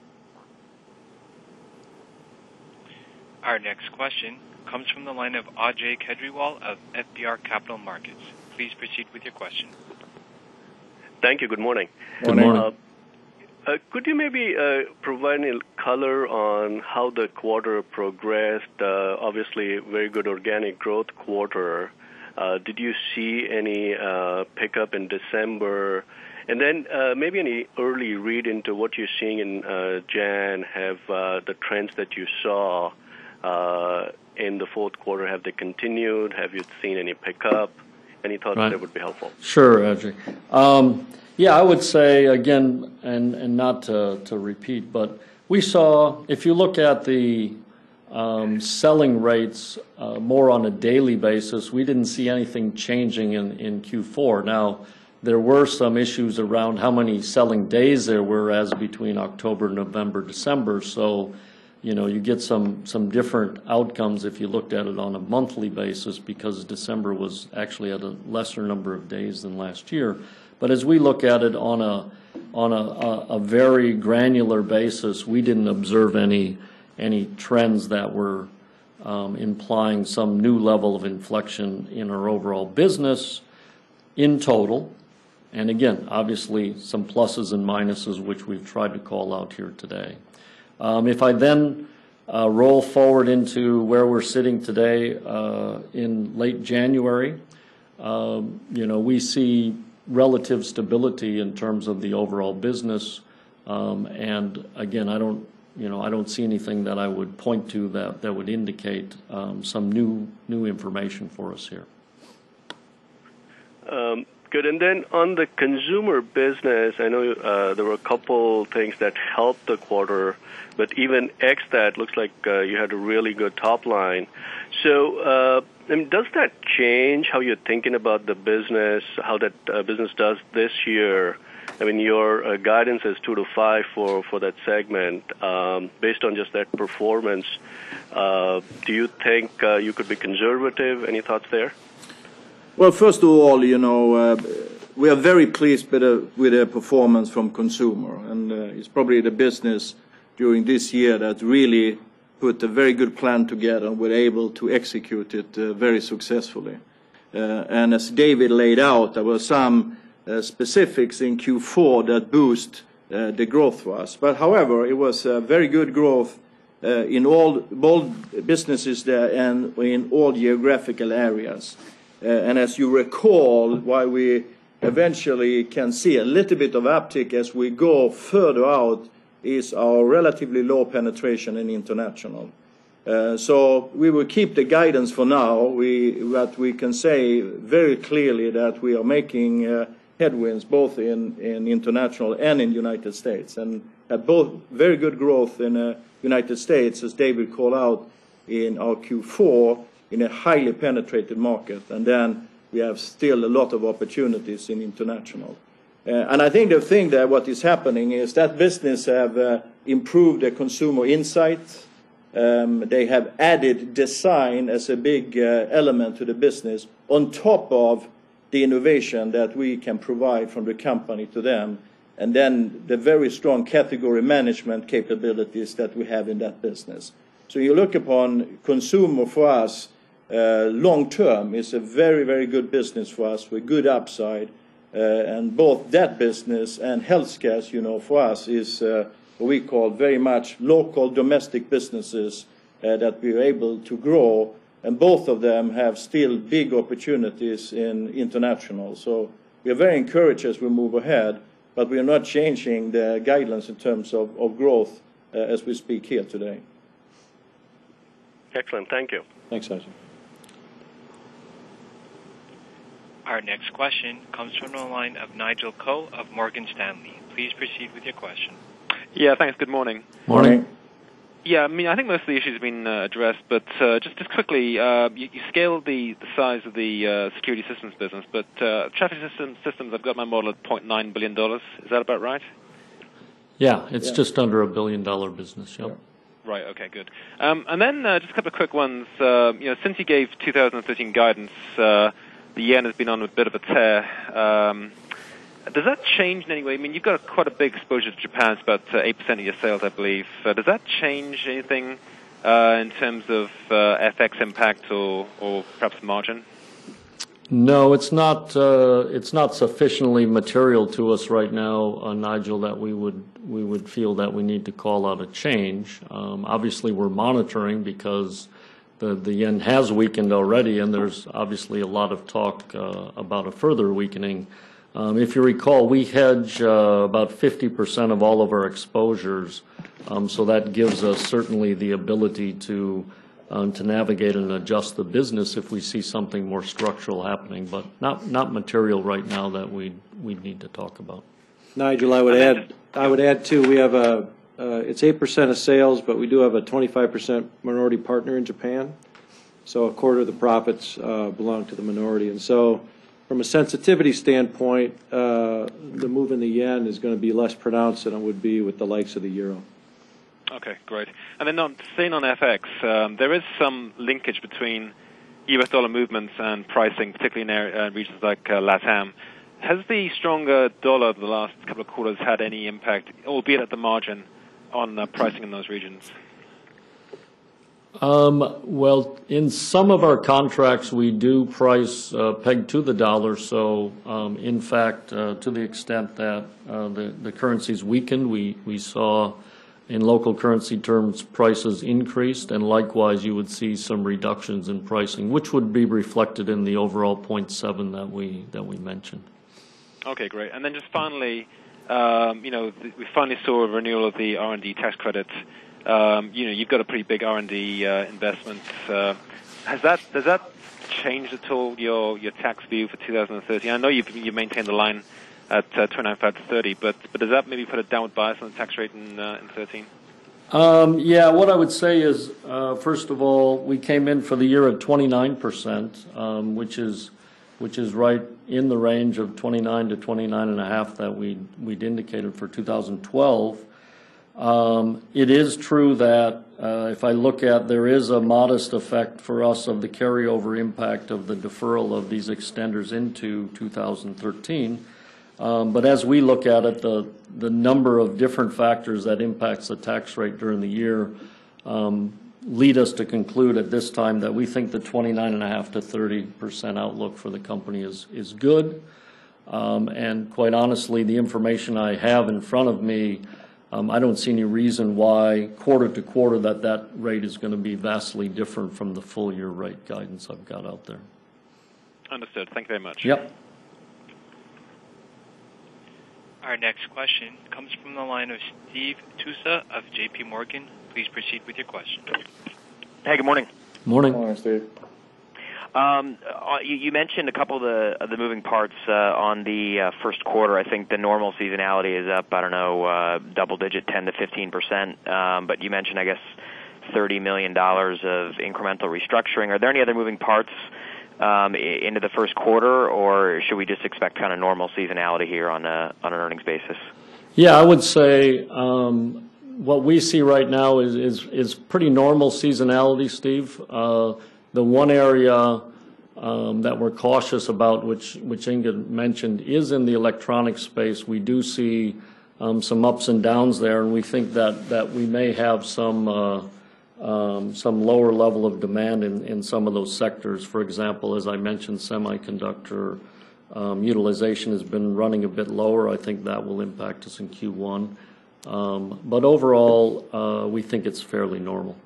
Our next question comes from the line of Ajay Kejriwal of F B R Capital Markets. Please proceed with your question. Thank you. Good morning. Good morning. Uh, Uh, could you maybe uh, provide any color on how the quarter progressed? Uh, obviously, very good organic growth quarter. Uh, did you see any uh, pickup in December? And then uh, maybe any early read into what you're seeing in uh, Jan. Have uh, the trends that you saw uh, in the fourth quarter, have they continued? Have you seen any pickup? Any thoughts Right. there would be helpful. Sure, Ajay. Um, yeah, I would say, again, and, and not to, to repeat, but we saw, if you look at the um, selling rates uh, more on a daily basis, we didn't see anything changing in, in Q four. Now, there were some issues around how many selling days there were as between October, November, December. So, you know, you get some, some different outcomes if you looked at it on a monthly basis, because December was actually at a lesser number of days than last year. But as we look at it on a on a, a, a very granular basis, we didn't observe any any trends that were um, implying some new level of inflection in our overall business in total. And again, obviously, some pluses and minuses, which we've tried to call out here today. Um, if I then uh, roll forward into where we're sitting today uh, in late January, um, you know, we see relative stability in terms of the overall business. Um, and again, I don't, you know, I don't see anything that I would point to that, that would indicate um, some new new information for us here. Um, good. And then on the consumer business, I know uh, there were a couple things that helped the quarter, but even X that looks like uh, you had a really good top line. So uh, I mean, does that change how you're thinking about the business, how that uh, business does this year? I mean, your uh, guidance is two to five for, for that segment. Um, based on just that performance, uh, do you think uh, you could be conservative? Any thoughts there? Well, first of all, you know, uh, we are very pleased with the, with the performance from consumer, and uh, it's probably the business during this year that really put a very good plan together and were able to execute it uh, very successfully. Uh, and as David laid out, there were some uh, specifics in Q four that boost uh, the growth for us. But however, it was uh, very good growth uh, in all, all businesses there and in all geographical areas. Uh, and as you recall, why we eventually can see a little bit of uptick as we go further out is our relatively low penetration in international. Uh, so we will keep the guidance for now. We, but we can say very clearly that we are making uh, headwinds both in, in international and in United States, and have both very good growth in the uh, United States, as David called out in our Q four, in a highly penetrated market, and then we have still a lot of opportunities in international. Uh, and I think the thing that what is happening is that business have uh, improved the consumer insight. Um, they have added design as a big uh, element to the business on top of the innovation that we can provide from the company to them, and then the very strong category management capabilities that we have in that business. So you look upon consumer for us, uh, long term is a very, very good business for us with good upside. Uh, and both that business and healthcare, you know, for us is uh, what we call very much local domestic businesses uh, that we are able to grow. And both of them have still big opportunities in international. So we are very encouraged as we move ahead, but we are not changing the guidelines in terms of, of growth uh, as we speak here today. Excellent. Thank you. Thanks, Ajay. Our next question comes from the line of Nigel Coe of Morgan Stanley. Please proceed with your question. Yeah, thanks. Good morning. Morning. Yeah, I mean, I think most of the issues have been uh, addressed, but uh, just just quickly, uh, you, you scaled the, the size of the uh, security systems business, but uh, traffic system, systems, I've got my model at zero point nine billion dollars. Is that about right? Yeah, it's Yeah. just under a billion dollar business, yep. Yeah. Right, okay, good. Um, and then uh, just a couple of quick ones. Uh, you know, since you gave two thousand thirteen guidance, uh, the yen has been on a bit of a tear. Um, does that change in any way? I mean, you've got quite a big exposure to Japan. It's about uh, eight percent of your sales, I believe. Uh, does that change anything uh, in terms of uh, F X impact or, or perhaps margin? No, it's not. Uh, it's not sufficiently material to us right now, uh, Nigel, that we would we would feel that we need to call out a change. Um, obviously, we're monitoring because the, the yen has weakened already, and there's obviously a lot of talk uh, about a further weakening. Um, if you recall, we hedge uh, about fifty percent of all of our exposures, um, so that gives us certainly the ability to um, to navigate and adjust the business if we see something more structural happening, but not not material right now that we we need to talk about. Nigel, I would add, I would add too, we have a, uh, it's eight percent of sales, but we do have a twenty-five percent minority partner in Japan. So a quarter of the profits uh, belong to the minority. And so from a sensitivity standpoint, uh, the move in the yen is going to be less pronounced than it would be with the likes of the euro. Okay, great. And then on, staying on F X, um, there is some linkage between U S dollar movements and pricing, particularly in area, uh, regions like uh, LATAM. Has the stronger dollar over the last couple of quarters had any impact, albeit at the margin, on uh, pricing in those regions? Um, well, in some of our contracts, we do price uh, pegged to the dollar. So, um, in fact, uh, to the extent that uh, the, the currencies weakened, we, we saw in local currency terms prices increased, and likewise you would see some reductions in pricing, which would be reflected in the overall zero point seven that we that we mentioned. Okay, great. And then just finally, um, you know, th- we finally saw a renewal of the R and D tax credit. Um, you know, you've got a pretty big R and D uh, investment. Uh, has that does that change at all your your tax view for two thousand thirteen? I know you've you maintained the line at uh, twenty-nine point five to thirty, but but does that maybe put a downward bias on the tax rate in uh, in thirteen? Um, yeah, what I would say is, uh, first of all, we came in for the year at twenty-nine percent, um, which is which is right in the range of twenty-nine to twenty-nine and a half that we we'd indicated for two thousand twelve. Um, it is true that uh, if I look at, there is a modest effect for us of the carryover impact of the deferral of these extenders into two thousand thirteen. Um, but as we look at it, the the number of different factors that impacts the tax rate during the year um, lead us to conclude at this time that we think the twenty-nine and a half to thirty percent outlook for the company is is good. Um, and quite honestly, the information I have in front of me, Um, I don't see any reason why quarter to quarter that that rate is going to be vastly different from the full year rate guidance I've got out there. Understood. Thank you very much. Yep. Our next question comes from the line of Steve Tusa of J P Morgan. Please proceed with your question. Hey, good morning. Morning. Good morning, Steve. Um, you, you mentioned a couple of the, of the moving parts uh, on the uh, first quarter. I think the normal seasonality is up, I don't know, uh, double-digit, ten to fifteen percent. Um, but you mentioned, I guess, thirty million dollars of incremental restructuring. Are there any other moving parts um, into the first quarter, or should we just expect kind of normal seasonality here on a, on an earnings basis? Yeah, I would say um, what we see right now is, is, is pretty normal seasonality, Steve. Uh, The one area um, that we're cautious about, which which Inga mentioned, is in the electronic space. We do see um, some ups and downs there, and we think that, that we may have some uh, um, some lower level of demand in, in some of those sectors. For example, as I mentioned, semiconductor um, utilization has been running a bit lower. I think that will impact us in Q one. Um, but overall, uh, we think it's fairly normal.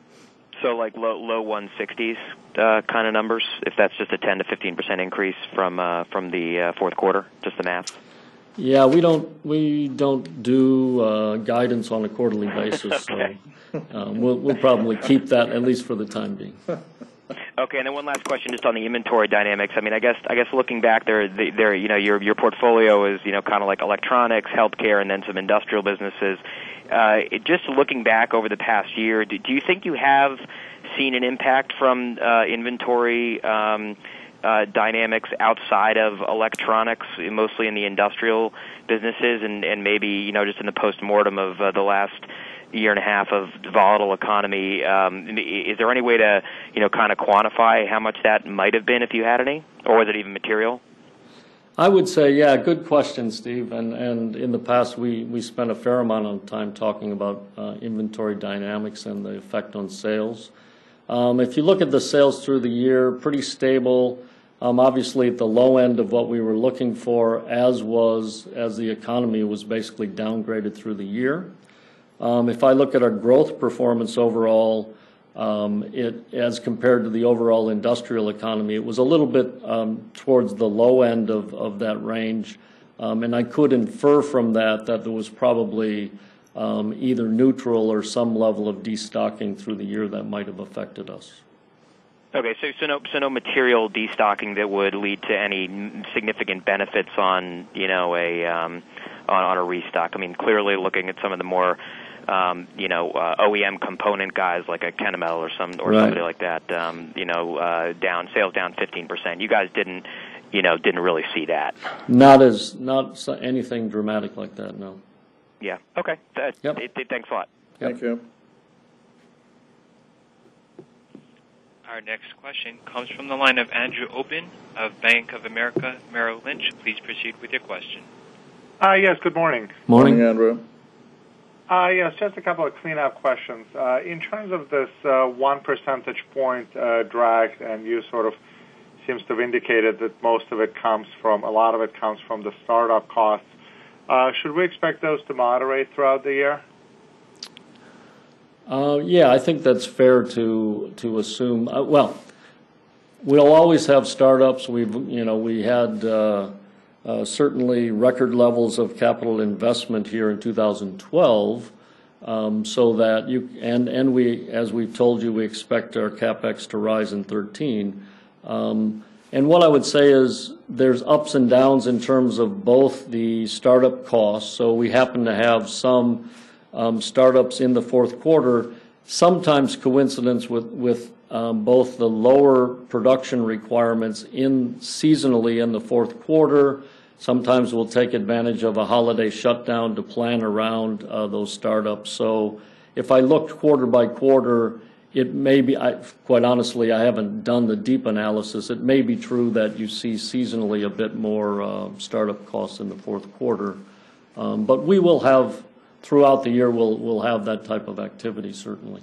So like low low one sixties uh, kind of numbers, if that's just a ten to fifteen percent increase from uh, from the uh, fourth quarter, just the math? Yeah, we don't we don't do uh, guidance on a quarterly basis, Okay. so um, we'll we'll probably keep that at least for the time being. Okay, and then one last question, just on the inventory dynamics. I mean, I guess I guess looking back, there, there, you know, your your portfolio is, you know, kind of like electronics, healthcare, and then some industrial businesses. Uh, it, just looking back over the past year, do, do you think you have seen an impact from uh, inventory um, uh, dynamics outside of electronics, mostly in the industrial businesses, and, and maybe, you know, just in the post-mortem of uh, the last year and a half of volatile economy? Um, is there any way to, you know, kind of quantify how much that might have been, if you had any, or was it even material? I would say, yeah, good question, Steve. And and in the past, we we spent a fair amount of time talking about uh, inventory dynamics and the effect on sales. Um, if you look at the sales through the year, pretty stable. Um, obviously, at the low end of what we were looking for, as was as the economy was basically downgraded through the year. Um, if I look at our growth performance overall, Um, it, as compared to the overall industrial economy, it was a little bit um, towards the low end of, of that range. Um, and I could infer from that that there was probably um, either neutral or some level of destocking through the year that might have affected us. Okay, so so no so no material destocking that would lead to any significant benefits on you know a um, on, on a restock. I mean, clearly looking at some of the more um, you know uh, O E M component guys like a Kennametal or some or right. somebody like that, um, you know, uh, down sales down fifteen percent. You guys didn't you know didn't really see that. Not as not anything dramatic like that, no. Yeah. Okay. That, yep. it, it, thanks a lot. Yep. Thank you. Our next question comes from the line of Andrew Obin of Bank of America Merrill Lynch. Please proceed with your question. Uh, yes, good morning. Morning, morning Andrew. Uh, yes, just a couple of cleanup questions. Uh, in terms of this uh, one percentage point uh, drag, and you sort of seems to have indicated that most of it comes from, a lot of it comes from the startup costs. Uh, should we expect those to moderate throughout the year? Uh, yeah, I think that's fair to to assume. Uh, well, we'll always have startups. We've you know we had uh, uh, certainly record levels of capital investment here in two thousand twelve. Um, so that you and and we, as we've told you, we expect our CapEx to rise in thirteen. Um, and what I would say is there's ups and downs in terms of both the startup costs. So we happen to have some. Um, startups in the fourth quarter, sometimes coincidence with, with um, both the lower production requirements in seasonally in the fourth quarter. Sometimes we'll take advantage of a holiday shutdown to plan around uh, those startups. So if I looked quarter by quarter, it may be, I, quite honestly, I haven't done the deep analysis. It may be true that you see seasonally a bit more uh, startup costs in the fourth quarter. Um, but we will have Throughout the year, we'll we'll have that type of activity, certainly.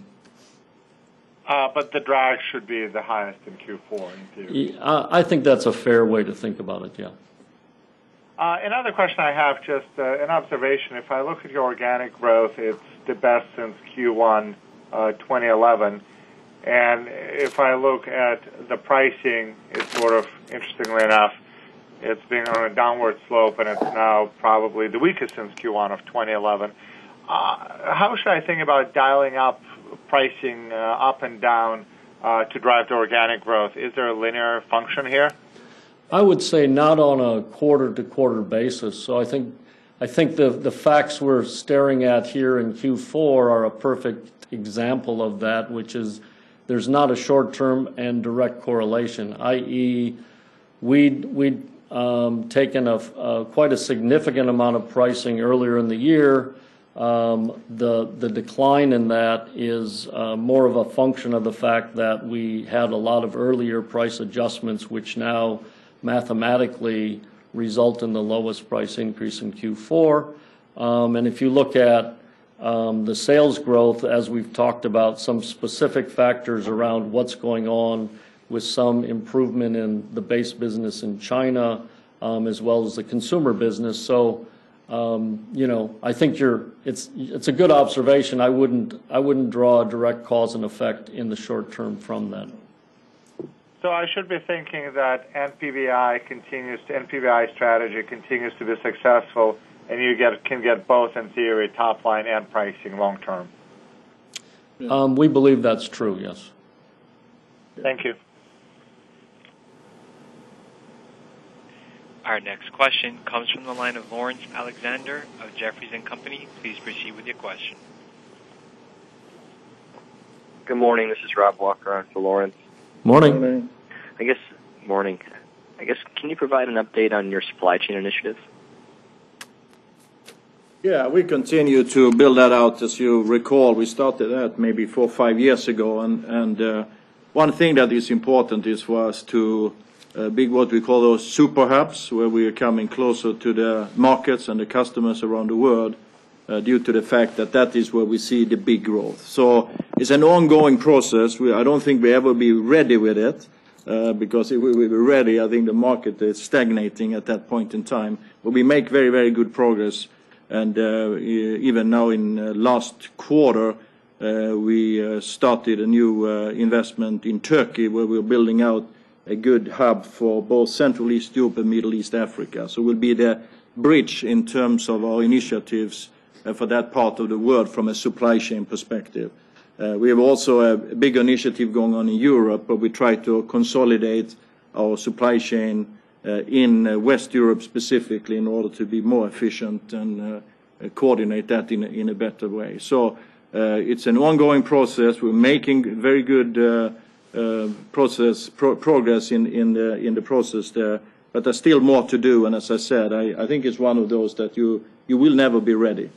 Uh, but the drag should be the highest in Q four, in theory. I think that's a fair way to think about it, yeah. Uh, another question I have, just uh, an observation. If I look at your organic growth, it's the best since Q one uh, twenty eleven. And if I look at the pricing, it's sort of, interestingly enough, it's been on a downward slope, and it's now probably the weakest since Q one of twenty eleven. Uh, how should I think about dialing up pricing uh, up and down uh, to drive the organic growth? Is there a linear function here? I would say not on a quarter-to-quarter basis. So I think I think the the facts we're staring at here in Q four are a perfect example of that, which is there's not a short-term and direct correlation, that is, we'd we'd um, taken a, a quite a significant amount of pricing earlier in the year. Um, the the decline in that is uh, more of a function of the fact that we had a lot of earlier price adjustments, which now mathematically result in the lowest price increase in Q four. Um, and if you look at um, the sales growth, as we've talked about, some specific factors around what's going on with some improvement in the base business in China, um, as well as the consumer business. So, um, you know, I think you're. It's it's a good observation. I wouldn't I wouldn't draw a direct cause and effect in the short term from that. So I should be thinking that N P V I continues to N P V I strategy continues to be successful, and you get can get both in theory, top line and pricing long term. Um, we believe that's true. Yes. Thank you. Our next question comes from the line of Lawrence Alexander of Jefferies and Company. Please proceed with your question. Good morning. This is Rob Walker on for Lawrence. Morning. morning. I guess morning. I guess can you provide an update on your supply chain initiative? Yeah, we continue to build that out. As you recall, we started that maybe four or five years ago, and and uh, one thing that is important is for us to uh, big what we call those super hubs, where we are coming closer to the markets and the customers around the world, uh, due to the fact that that is where we see the big growth. So it's an ongoing process. We, I don't think we ever be ready with it, uh, because if we were ready, I think the market is stagnating at that point in time. But we make very, very good progress. And uh, even now in uh, last quarter, uh, we uh, started a new uh, investment in Turkey where we're building out a good hub for both Central East Europe and Middle East Africa. So we'll be the bridge in terms of our initiatives uh, for that part of the world from a supply chain perspective. Uh, we have also a big initiative going on in Europe, but we try to consolidate our supply chain uh, in uh, West Europe specifically in order to be more efficient and uh, coordinate that in a, in a better way. So uh, it's an ongoing process. We're making very good uh, uh, process pro progress in, in, the, in the process there, but there's still more to do. And as I said, I, I think it's one of those that you, you will never be ready.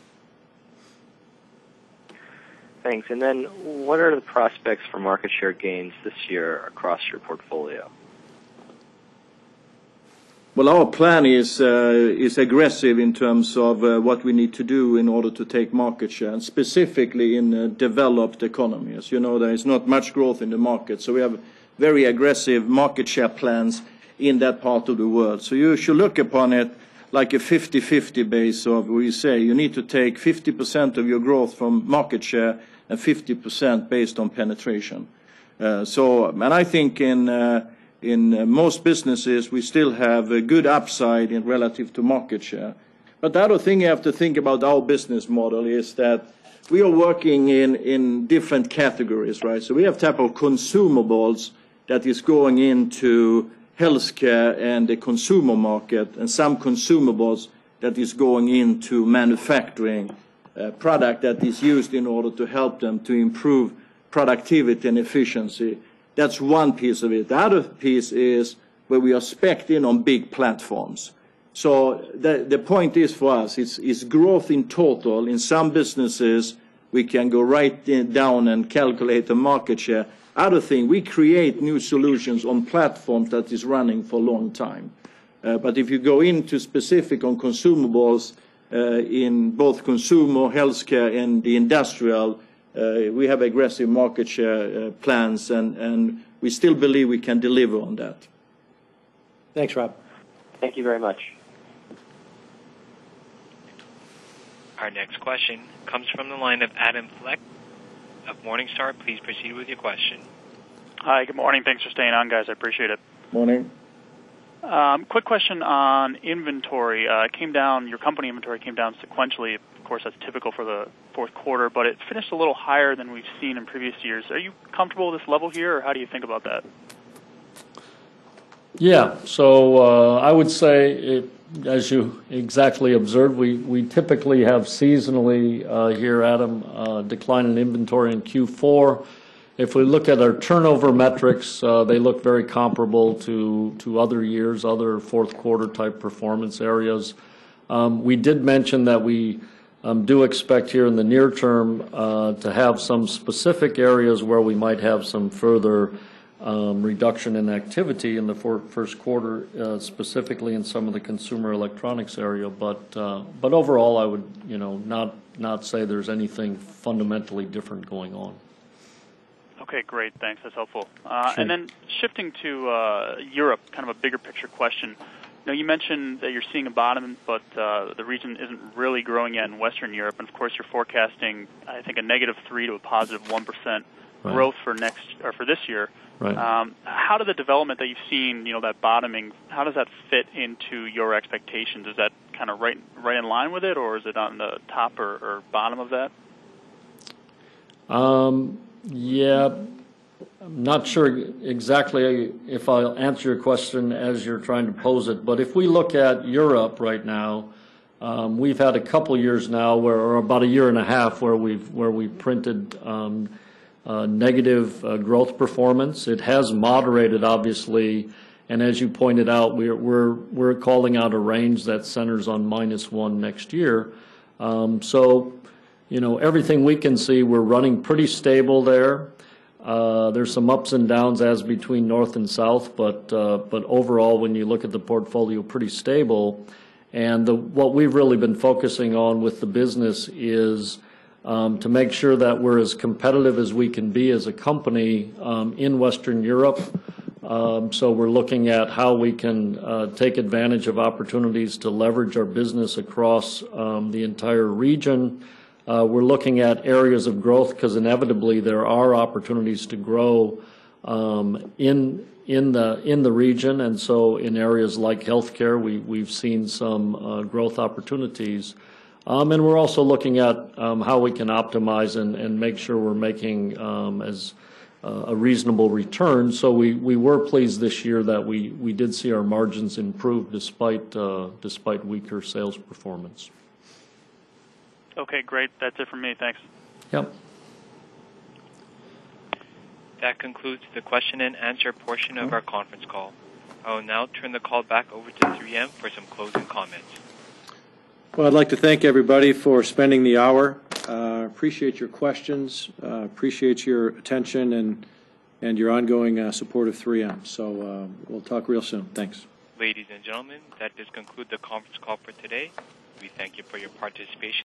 Thanks. And then what are the prospects for market share gains this year across your portfolio? Well, our plan is uh, is aggressive in terms of uh, what we need to do in order to take market share, and specifically in uh, developed economies. You know, there is not much growth in the market, so we have very aggressive market share plans in that part of the world. So you should look upon it like a fifty fifty base of where you say you need to take fifty percent of your growth from market share and fifty percent based on penetration. Uh, so, and I think in uh, in uh, most businesses we still have a good upside in relative to market share. But the other thing you have to think about our business model is that we are working in in different categories, right? So we have type of consumables that is going into healthcare and the consumer market, and some consumables that is going into manufacturing. Uh, product that is used in order to help them to improve productivity and efficiency. That's one piece of it. The other piece is where we are spec'd in on big platforms. So the, the point is for us, it's, it's growth in total. In some businesses, we can go right in, down and calculate the market share. Other thing, we create new solutions on platforms that is running for a long time. Uh, but if you go into specific on consumables, Uh, in both consumer, healthcare, and the industrial, uh, we have aggressive market share uh, plans, and, and we still believe we can deliver on that. Thanks, Rob. Thank you very much. Our next question comes from the line of Adam Fleck of Morningstar. Please proceed with your question. Hi, good morning. Thanks for staying on, guys. I appreciate it. Morning. Um, quick question on inventory. Uh, it came down, your company inventory came down sequentially. Of course, that's typical for the fourth quarter, but it finished a little higher than we've seen in previous years. Are you comfortable with this level here, or how do you think about that? Yeah, so uh, I would say, it, as you exactly observed, we, we typically have seasonally uh, here, Adam, uh, decline in inventory in Q four. If we look at our turnover metrics, uh, they look very comparable to, to other years, other fourth quarter type performance areas. Um, we did mention that we um, do expect here in the near term uh, to have some specific areas where we might have some further um, reduction in activity in the for, first quarter, uh, specifically in some of the consumer electronics area. But uh, but overall, I would you know not not say there's anything fundamentally different going on. Okay, great. Thanks. That's helpful. Uh, Sure. And then shifting to uh, Europe, kind of a bigger picture question. You know, you mentioned that you're seeing a bottom, but uh, the region isn't really growing yet in Western Europe. And of course, you're forecasting, I think, a negative three to a positive one percent Right. growth for next or for this year. Right. Um, how did the development that you've seen, you know, that bottoming, how does that fit into your expectations? Is that kind of right right in line with it, or is it on the top or, or bottom of that? Um, yeah, I'm not sure exactly if I'll answer your question as you're trying to pose it, but if we look at Europe right now, um, we've had a couple years now where, or about a year and a half, where we've where we printed um, uh, negative uh, growth performance. It has moderated, obviously, and as you pointed out, we're we're we're calling out a range that centers on minus one next year. Um, so. You know, everything we can see, we're running pretty stable there. Uh, there's some ups and downs as between north and south, but uh, but overall, when you look at the portfolio, pretty stable. And the, what we've really been focusing on with the business is um, to make sure that we're as competitive as we can be as a company um, in Western Europe. Um, so we're looking at how we can uh, take advantage of opportunities to leverage our business across um, the entire region. Uh, we're looking at areas of growth because inevitably there are opportunities to grow um, in in the in the region, and so in areas like healthcare, we we've seen some uh, growth opportunities, um, and we're also looking at um, how we can optimize and, and make sure we're making um, as uh, a reasonable return. So we, we were pleased this year that we, we did see our margins improve despite uh, despite weaker sales performance. Okay, great. That's it from me. Thanks. Yep. That concludes the question and answer portion of our conference call. I will now turn the call back over to three M for some closing comments. Well, I'd like to thank everybody for spending the hour. Uh, appreciate your questions. Uh, appreciate your attention and and your ongoing uh, support of three M. So uh, we'll talk real soon. Thanks. Ladies and gentlemen, that does conclude the conference call for today. We thank you for your participation.